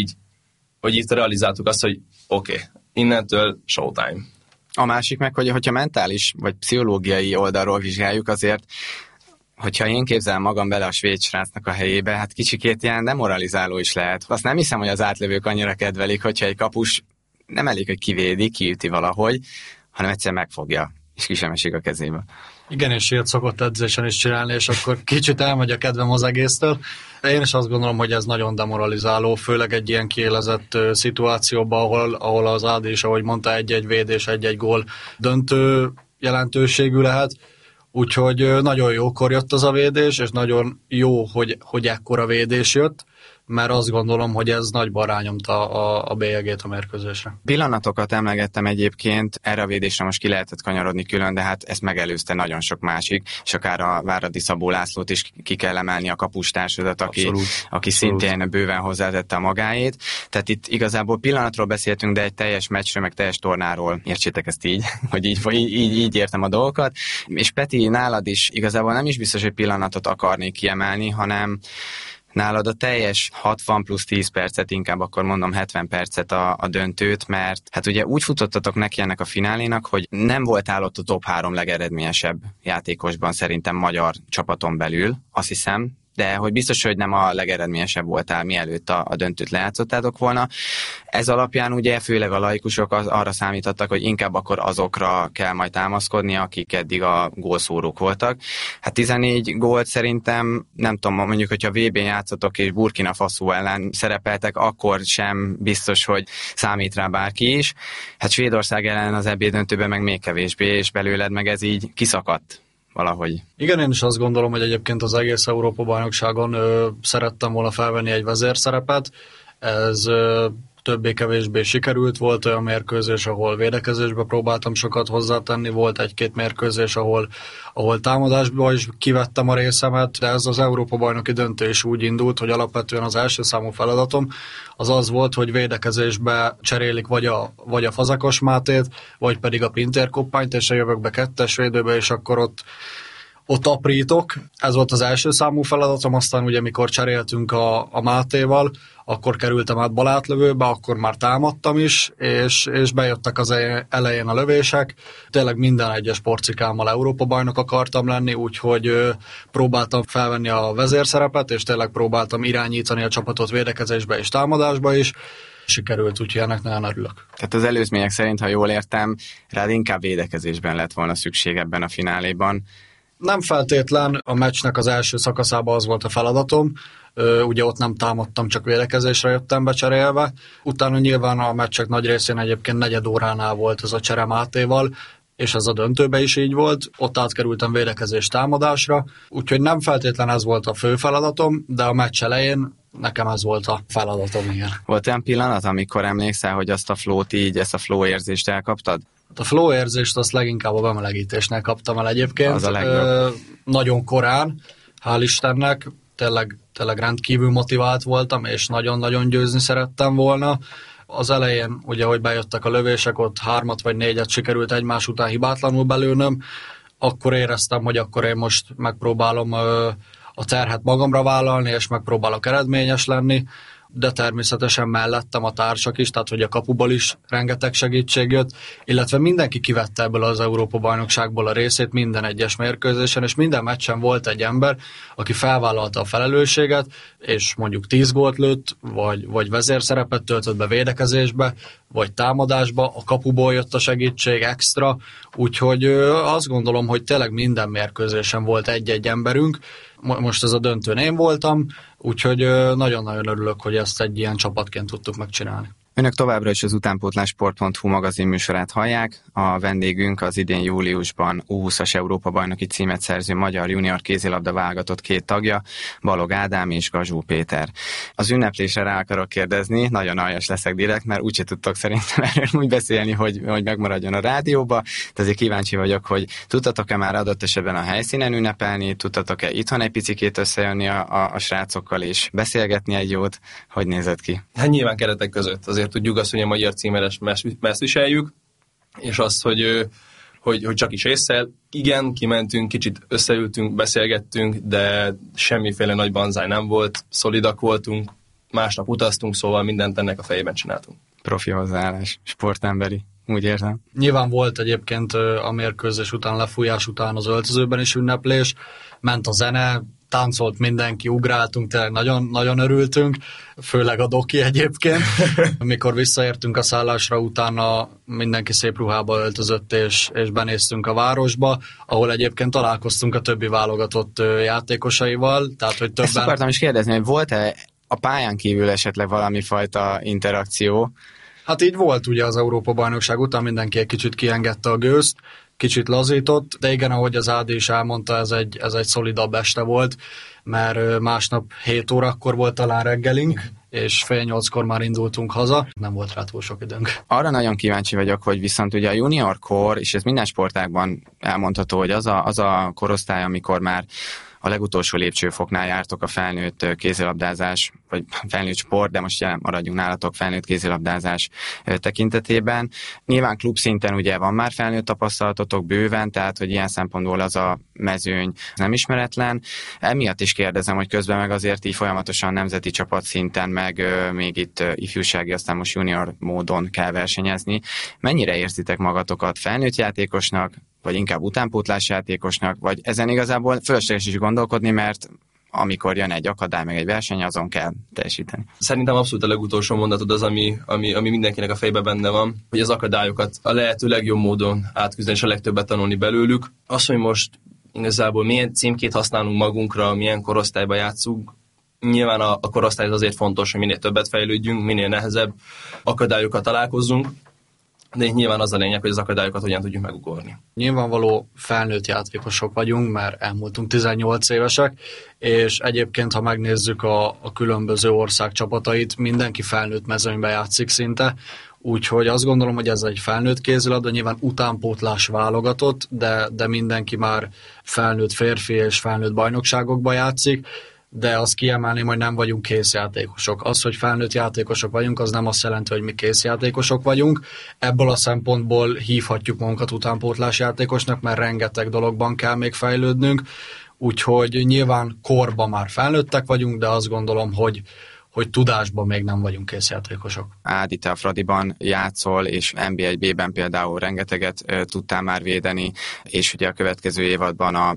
itt realizáltuk azt, hogy oké, innentől showtime. A másik meg, hogyha mentális vagy pszichológiai oldalról vizsgáljuk, azért hogyha én képzelem magam bele a svéd srácnak a helyébe, hát kicsikét ilyen demoralizáló is lehet. Azt nem hiszem, hogy az átlövők annyira kedvelik, hogyha egy kapus nem elég, hogy kivédi, kiüti valahogy, hanem egyszer megfogja, és ki sem esik a kezébe. Igen, és ilyet szokott edzésen is csinálni, és akkor kicsit elmegy a kedvem az egésztől. Én is azt gondolom, hogy ez nagyon demoralizáló, főleg egy ilyen kiélezett szituációban, ahol az Ádi is, ahogy mondta, egy-egy védés, egy-egy gól döntő jelentőségű lehet. Úgyhogy nagyon jókor jött az a védés, és nagyon jó, hogy ekkora védés jött, mert azt gondolom, hogy ez nagyban rányomta a bélyegét a mérkőzésre. Pillanatokat emlegettem egyébként, erre a védésre most ki lehetett kanyarodni külön, de hát ezt megelőzte nagyon sok másik, és akár a Váradi Szabó Lászlót is ki kell emelni, a kapustársadat, aki szintén bőven hozzátette a magáét. Tehát itt igazából pillanatról beszéltünk, de egy teljes meccsről, meg teljes tornáról, értsétek ezt így, hogy így értem a dolgokat. És Peti, nálad is igazából nem is biztos, hogy pillanatot akarnék kiemelni, hanem nálad a teljes 60 plusz 10 percet, inkább akkor mondom 70 percet a döntőt, mert hát ugye úgy futottatok neki ennek a finálénak, hogy nem voltál ott a top 3 legeredményesebb játékosban szerintem magyar csapaton belül, azt hiszem, de hogy biztos, hogy nem a legeredményesebb voltál, mielőtt a döntőt lejátszottátok volna. Ez alapján ugye főleg a laikusok arra számítottak, hogy inkább akkor azokra kell majd támaszkodni, akik eddig a gólszórók voltak. Hát 14 gólt szerintem, nem tudom, mondjuk, hogyha VB-n játszotok és Burkina Faso ellen szerepeltek, akkor sem biztos, hogy számít rá bárki is. Hát Svédország ellen az EB döntőben meg még kevésbé, és belőled meg ez így kiszakadt valahogy. Igen, én is azt gondolom, hogy egyébként az egész Európa-bajnokságon szerettem volna felvenni egy vezérszerepet. Ez többé-kevésbé sikerült. Volt olyan mérkőzés, ahol védekezésbe próbáltam sokat hozzátenni, volt egy-két mérkőzés, ahol támadásba is kivettem a részemet, de ez az Európa-bajnoki döntő is úgy indult, hogy alapvetően az első számú feladatom az volt, hogy védekezésbe cserélik vagy a Fazekas Mátét, vagy pedig a Pintér Koppányt, és jövök be 2-es védőbe, és akkor ott aprítok, ez volt az első számú feladatom, aztán ugye mikor cseréltünk a Mátéval, akkor kerültem át balátlövőbe, akkor már támadtam is, és bejöttek az elején a lövések. Tényleg minden egyes sportcikámmal Európa-bajnok akartam lenni, úgyhogy próbáltam felvenni a vezérszerepet, és tényleg próbáltam irányítani a csapatot védekezésbe és támadásba is. Sikerült, úgyhogy ennek nagyon örülök. Tehát az előzmények szerint, ha jól értem, rád inkább védekezésben lett volna szükség ebben a fináléban. Nem feltétlen, a meccsnek az első szakaszában az volt a feladatom, ugye ott nem támadtam, csak védekezésre jöttem becserélve. Utána nyilván a meccsek nagy részén egyébként negyed óránál volt ez a csere Mátéval, és ez a döntőbe is így volt, ott átkerültem védekezés támadásra, úgyhogy nem feltétlen ez volt a fő feladatom, de a meccs elején nekem ez volt a feladatom, igen. Volt olyan pillanat, amikor emlékszel, hogy azt a flow-t így, ezt a flow érzést elkaptad? A flow érzést azt leginkább a bemelegítésnél kaptam el egyébként. Az a legjobb. Nagyon korán, hál' Istennek, tényleg rendkívül motivált voltam, és nagyon-nagyon győzni szerettem volna. Az elején, ugye, hogy bejöttek a lövések, ott 3 vagy 4 sikerült egymás után hibátlanul belőnöm, akkor éreztem, hogy akkor én most megpróbálom a terhet magamra vállalni, és megpróbálok eredményes lenni, de természetesen mellettem a társak is, tehát hogy a kapuból is rengeteg segítség jött, illetve mindenki kivette ebből az Európa-bajnokságból a részét minden egyes mérkőzésen, és minden meccsen volt egy ember, aki felvállalta a felelősséget, és mondjuk 10 gólt lőtt, vagy vezérszerepet töltött be védekezésbe, vagy támadásba, a kapuból jött a segítség extra, úgyhogy azt gondolom, hogy tényleg minden mérkőzésen volt egy-egy emberünk. Most ez a döntőn én voltam, úgyhogy nagyon-nagyon örülök, hogy ezt egy ilyen csapatként tudtuk megcsinálni. Önök továbbra is az utánpótlássport.hu magazin műsorát hallják. A vendégünk az idén júliusban U20-as Európa-bajnoki címet szerző magyar junior kézilabda válogatott 2 tagja, Balog Ádám és Gazsó Péter. Az ünneplésre rá akarok kérdezni, nagyon aljas leszek direkt, mert úgyse tudtok szerintem erről úgy beszélni, hogy megmaradjon a rádióba. De azért kíváncsi vagyok, hogy tudtatok-e már adott esetben a helyszínen ünnepelni, tudtatok-e itthon egy picikét összejönni a srácokkal és beszélgetni egy jót, hogy nézett ki? Hát nyilván keretek között. Azért tudjuk azt, hogy a magyar címeres meszt viseljük, és azt, hogy csak is ésszel. Igen, kimentünk, kicsit összeültünk, beszélgettünk, de semmiféle nagy banzáj nem volt, szolidak voltunk, másnap utaztunk, szóval mindent ennek a fejében csináltunk. Profi hozzáállás, sportemberi, úgy érzem. Nyilván volt egyébként a mérkőzés után, lefújás után az öltözőben is ünneplés, ment a zene, táncolt mindenki, ugráltunk, tényleg nagyon, nagyon örültünk, főleg a Doki egyébként. Amikor visszaértünk a szállásra, utána mindenki szép ruhába öltözött, és benéztünk a városba, ahol egyébként találkoztunk a többi válogatott játékosaival. Tehát, hogy többen... Ezt akartam is kérdezni, hogy volt-e a pályán kívül esetleg valami fajta interakció? Hát így volt ugye az Európa-bajnokság után, mindenki egy kicsit kiengedte a gőzt, kicsit lazított, de igen, ahogy az Ádi is elmondta, ez egy szolidabb este volt, mert másnap 7 órakor volt talán reggelink, és 7:30-kor már indultunk haza, nem volt rá túl sok időnk. Arra nagyon kíváncsi vagyok, hogy viszont ugye a junior kor, és ez minden sportágban elmondható, hogy az a korosztály, amikor már a legutolsó lépcsőfoknál jártok a felnőtt kézilabdázás, vagy felnőtt sport, de most maradjunk nálatok felnőtt kézilabdázás tekintetében. Nyilván klubszinten ugye van már felnőtt tapasztalatotok bőven, tehát hogy ilyen szempontból az a mezőny nem ismeretlen. Emiatt is kérdezem, hogy közben meg azért így folyamatosan nemzeti csapatszinten, meg még itt ifjúsági, aztán most junior módon kell versenyezni. Mennyire érzitek magatokat felnőtt játékosnak, vagy inkább utánpótlás játékosnak, vagy ezen igazából fölösleges is gondolkodni, mert amikor jön egy akadály, meg egy verseny, azon kell teljesíteni. Szerintem abszolút a legutolsó mondatod az, ami mindenkinek a fejben benne van, hogy az akadályokat a lehető legjobb módon átküzdeni, és a legtöbbet tanulni belőlük. Az, hogy most igazából milyen címkét használunk magunkra, milyen korosztályba játszunk, nyilván a korosztály azért fontos, hogy minél többet fejlődjünk, minél nehezebb akadályokat találkozzunk, de nyilván az a lényeg, hogy az akadályokat hogyan tudjuk megugorni. Nyilvánvaló felnőtt játékosok vagyunk, mert elmúltunk 18 évesek, és egyébként, ha megnézzük a különböző ország csapatait, mindenki felnőtt mezőnybe játszik szinte, úgyhogy azt gondolom, hogy ez egy felnőtt kézilabda, nyilván utánpótlás válogatott, de mindenki már felnőtt férfi és felnőtt bajnokságokba játszik. de azt kiemelném, hogy nem vagyunk készjátékosok. Az, hogy felnőtt játékosok vagyunk, az nem azt jelenti, hogy mi készjátékosok vagyunk. Ebből a szempontból hívhatjuk magunkat utánpótlás játékosnak, mert rengeteg dologban kell még fejlődnünk, úgyhogy nyilván korban már felnőttek vagyunk, de azt gondolom, hogy tudásban még nem vagyunk készjátékosok. Ádi, te a Fradiban játszol, és NB1B-ben például rengeteget tudtál már védeni, és ugye a következő évadban a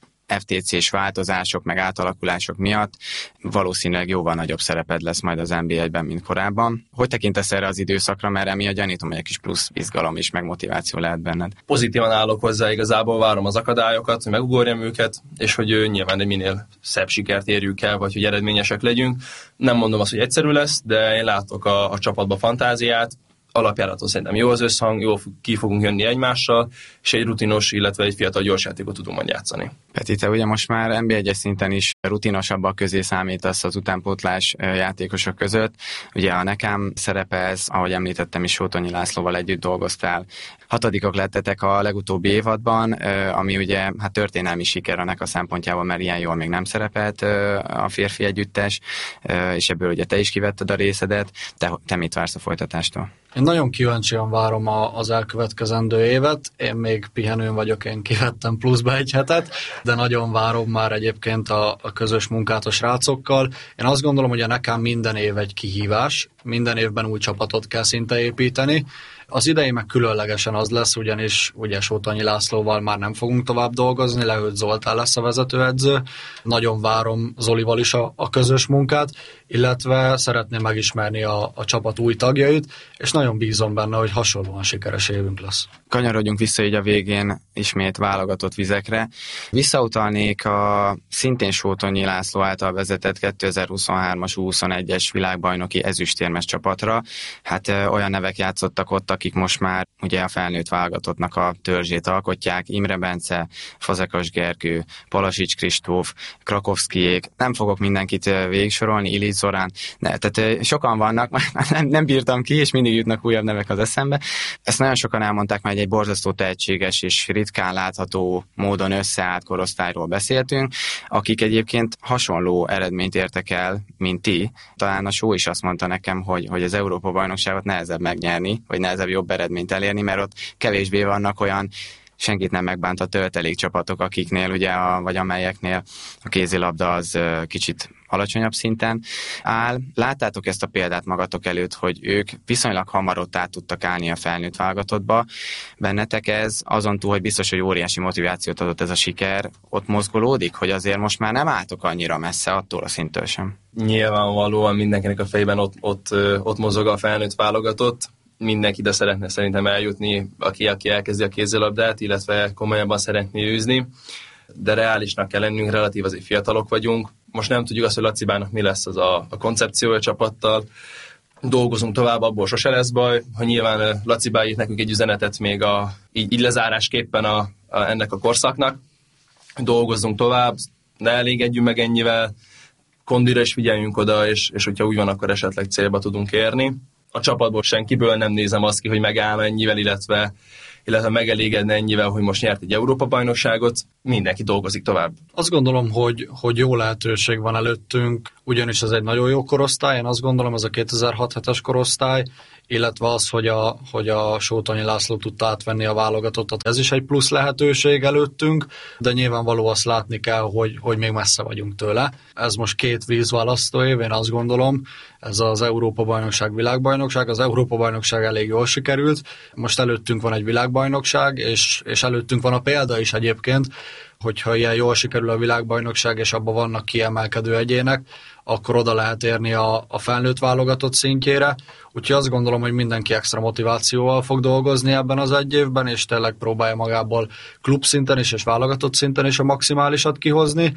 FTC-s változások, meg átalakulások miatt valószínűleg jóval nagyobb szereped lesz majd az NB1-ben, mint korábban. Hogy tekintesz erre az időszakra, mert emiatt gyanítom, hogy egy kis plusz izgalom és meg motiváció lehet benned? Pozitívan állok hozzá, igazából várom az akadályokat, hogy megugorjam őket, és hogy nyilván egy minél szebb sikert érjük el, vagy hogy eredményesek legyünk. Nem mondom azt, hogy egyszerű lesz, de én látok a csapatba fantáziát, alapjáraton szerintem jó az összhang, jól ki fogunk jönni egymással, és egy rutinos, illetve egy fiatal gyorsjátékot tudunk majd játszani. Peti, te ugye most már NB1-es szinten is rutinosabbak közé számítasz az utánpótlás játékosok között. Ugye a Nekem szerepe ez, ahogy említettem is, Sótonyi Lászlóval együtt dolgoztál. 6. lettetek a legutóbbi évadban, ami ugye hát történelmi siker a Neka szempontjából, mert ilyen jól még nem szerepelt a férfi együttes, és ebből ugye te is kivetted a részedet. Te mit vársz a folytatástól? Én nagyon kíváncsian várom az elkövetkezendő évet. Én még pihenőn vagyok, én kivettem pluszba egy hetet, de nagyon várom már egyébként a közös munkát a srácokkal. Én azt gondolom, hogy nekem minden év egy kihívás, minden évben új csapatot kell szinte építeni. Az idei meg különlegesen az lesz, ugyanis ugye Sótonyi Lászlóval már nem fogunk tovább dolgozni, Lehőtt Zoltán lesz a vezetőedző. Nagyon várom Zolival is a közös munkát, illetve szeretném megismerni a csapat új tagjait, és nagyon bízom benne, hogy hasonlóan sikeres évünk lesz. Kanyarodjunk vissza így a végén ismét válogatott vizekre. Visszautalnék a szintén Sótonyi László által vezetett 2023-as 21-es világbajnoki ezüstérmes csapatra. Hát olyan nevek játszottak ott, akik most már ugye a felnőtt válogatottnak a törzsét alkotják. Imre Bence, Fazekas Gergő, Palasics Kristóf, Krakowskiék. Nem fogok mindenkit végigsorolni, Ilic Zorán. Tehát sokan vannak, nem bírtam ki, és mindig jutnak újabb nevek az eszembe. Ezt nagyon sokan elmondták, már egy borzasztó tehetséges és ritkán látható módon összeállt korosztályról beszéltünk, akik egyébként hasonló eredményt értek el, mint ti. Talán a Só is azt mondta nekem, hogy az Európa-bajnokságot nehezebb megnyerni, vagy nehezebb jobb eredményt elérni, mert ott kevésbé vannak olyan senkit nem megbántó töltelék csapatok, akiknél ugye, vagy amelyeknél a kézilabda az kicsit alacsonyabb szinten áll. Láttátok ezt a példát magatok előtt, hogy ők viszonylag hamar ott át tudtak állni a felnőtt válogatottba. Bennetek ez azon túl, hogy biztos, hogy óriási motivációt adott ez a siker, ott mozgolódik, hogy azért most már nem álltok annyira messze attól a szinttől sem? Nyilvánvalóan mindenkinek a fejében ott mozog a felnőtt válogatott. Mindenki ide szeretne szerintem eljutni, aki elkezdi a kézilabdát, illetve komolyabban szeretné űzni, de reálisnak kell lennünk, relatív azért fiatalok vagyunk. Most nem tudjuk azt, hogy Lacibának mi lesz az a koncepciója a csapattal. Dolgozunk tovább, abból sose lesz baj. Ha nyilván Lacibá írt nekünk egy üzenetet még így lezárásképpen ennek a korszaknak. Dolgozzunk tovább, ne elégedjünk meg ennyivel, kondira is figyeljünk oda, és hogyha úgy van, akkor esetleg célba tudunk érni. A csapatból senkiből nem nézem azt ki, hogy megáll ennyivel, illetve megelégedne ennyivel, hogy most nyert egy Európa-bajnokságot. Mindenki dolgozik tovább. Azt gondolom, hogy jó lehetőség van előttünk, ugyanis ez egy nagyon jó korosztály. Én azt gondolom, ez a 2006-7-es korosztály, illetve az, hogy a Sótonyi László tudta átvenni a válogatottat. Ez is egy plusz lehetőség előttünk, de nyilvánvaló azt látni kell, hogy még messze vagyunk tőle. Ez most 2 vízválasztó év, én azt gondolom, ez az Európa-bajnokság, világbajnokság. Az Európa-bajnokság elég jól sikerült, most előttünk van egy világbajnokság, és előttünk van a példa is egyébként, hogyha ilyen jól sikerül a világbajnokság, és abban vannak kiemelkedő egyének, akkor oda lehet érni a felnőtt válogatott szintjére. Úgyhogy azt gondolom, hogy mindenki extra motivációval fog dolgozni ebben az egy évben, és tényleg próbálja magából klubszinten is, és válogatott szinten is a maximálisat kihozni.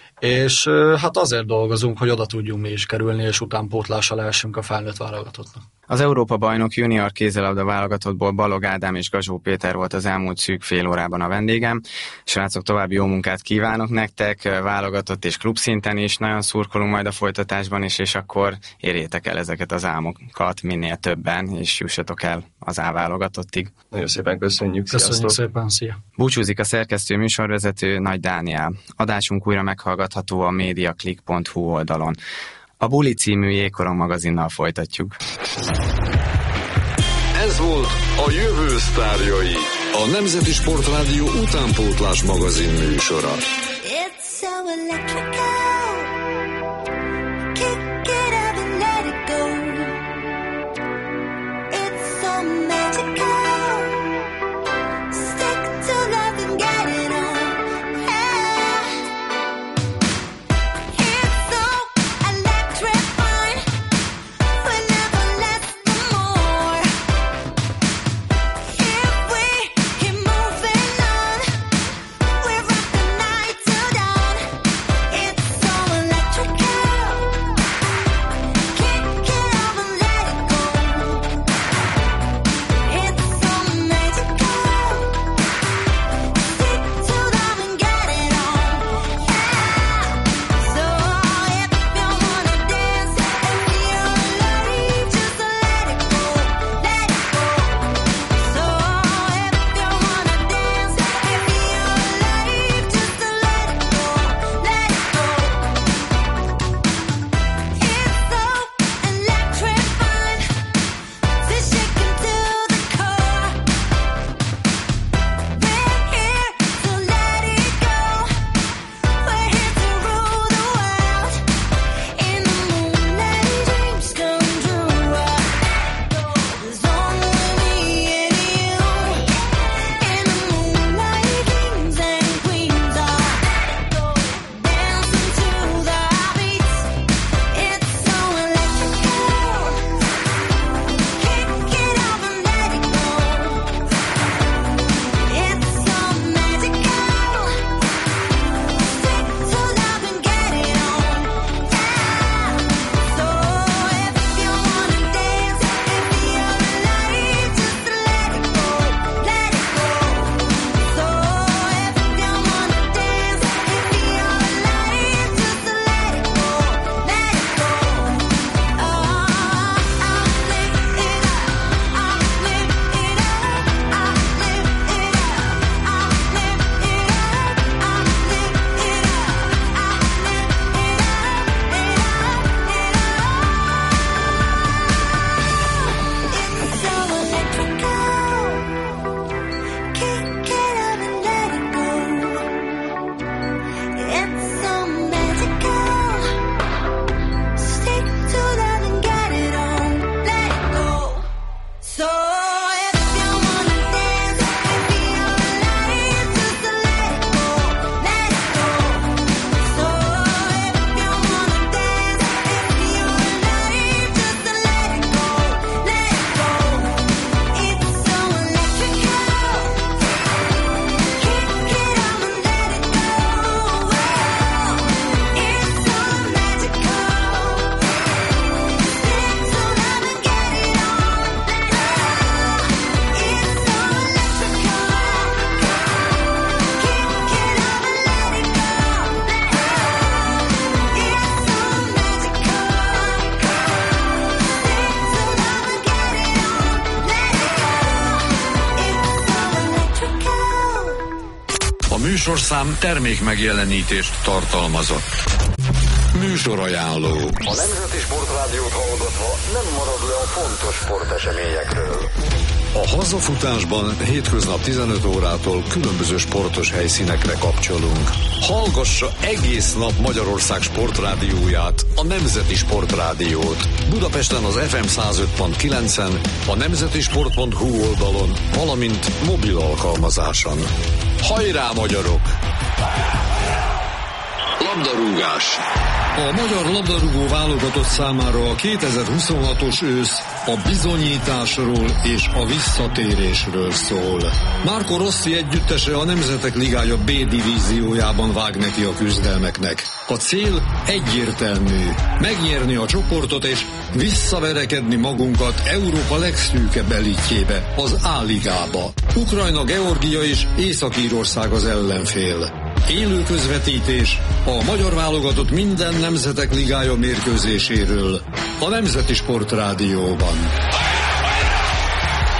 És hát azért dolgozunk, hogy oda tudjunk mi is kerülni, és utánpótlással lehessünk a felnőtt válogatottnak. Az Európa-bajnok junior kézilabda válogatottból Balog Ádám és Gazsó Péter volt az elmúlt szűk fél órában a vendégem. Srácok, további jó munkát kívánok nektek, válogatott és klubszinten is, nagyon szurkolunk majd a folytatásban is, és akkor érjétek el ezeket az álmokat minél többen, és jussatok el az A-válogatottig. Nagyon szépen köszönjük. Köszönjük szépen, szia! Búcsúzik a szerkesztő műsorvezető Nagy Dániel. Adásunk újra meghallgatható a mediaclick.hu oldalon. A Buli című Jégkorong magazinnal folytatjuk. Ez volt a jövő sztárjai, a Nemzeti Sportrádió utánpótlás magazin műsora. It's so electrical. Kick it up and let it go. It's so magical. Stick to love and get it on. Yeah. It's so electrifying. We're never less for more. If we keep moving on, we rock the night till dawn. It's so electrical. Kick it up and let it go. It's so magical. Stick to love and get it on. Yeah. So if you wanna dance and feel alive, just let it go. Let it go. So if you wanna dance and feel alive, just let it go. Let it go. It's so electrifying. To shake into the core. We're here to let it go. We're here to rule the world. In the moonlight, dreams come true. There's only me and you. In the moonlight, kings and queens are dancing to the beats. It's so electrical. Kick it up and let it go. It's so magical. Stick to love and get it on. Yeah. So if you wanna dance and feel alive, just let it go. Let it go. So if you wanna dance and feel alive, just let it go. Let it go. I'll lift it up. I'll lift it up. I'll lift it up. I'll lift it up. I'll lift it up. I'll lift it up. It's so electrical. Kick it up and let it go. It's so magical. Stick to love and get it on. Let it go. So if you wanna dance and feel alive, just let it go. Let it go. So if you wanna dance and feel alive, just let it go. Let it go. It's so electrical. Kick it up and let it go. It's so magical. Stick to love and get it on. It's so electrical. A műsorszám termékmegjelenítést tartalmazott. Műsorajánló. A Nemzeti Sportrádiót hallgatva nem marad le a fontos sporteseményekről. A hazafutásban hétköznap 15 órától különböző sportos helyszínekre kapcsolunk. Hallgassa egész nap Magyarország sportrádióját, a Nemzeti Sportrádiót. Budapesten az FM 105.9-en, a nemzetisport.hu oldalon, valamint mobil alkalmazáson. Hajrá, magyarok! Labdarúgás. A magyar labdarúgó válogatott számára a 2026-os ősz a bizonyításról és a visszatérésről szól. Marco Rossi együttese a Nemzetek Ligája B divíziójában vág neki a küzdelmeknek. A cél egyértelmű, megnyerni a csoportot és visszaverekedni magunkat Európa legszűkebb elitjébe, az A-ligába. Ukrajna, Georgia és Észak-Írország az ellenfél. Élő közvetítés a magyar válogatott minden Nemzetek Ligája mérkőzéséről a Nemzeti Sportrádióban.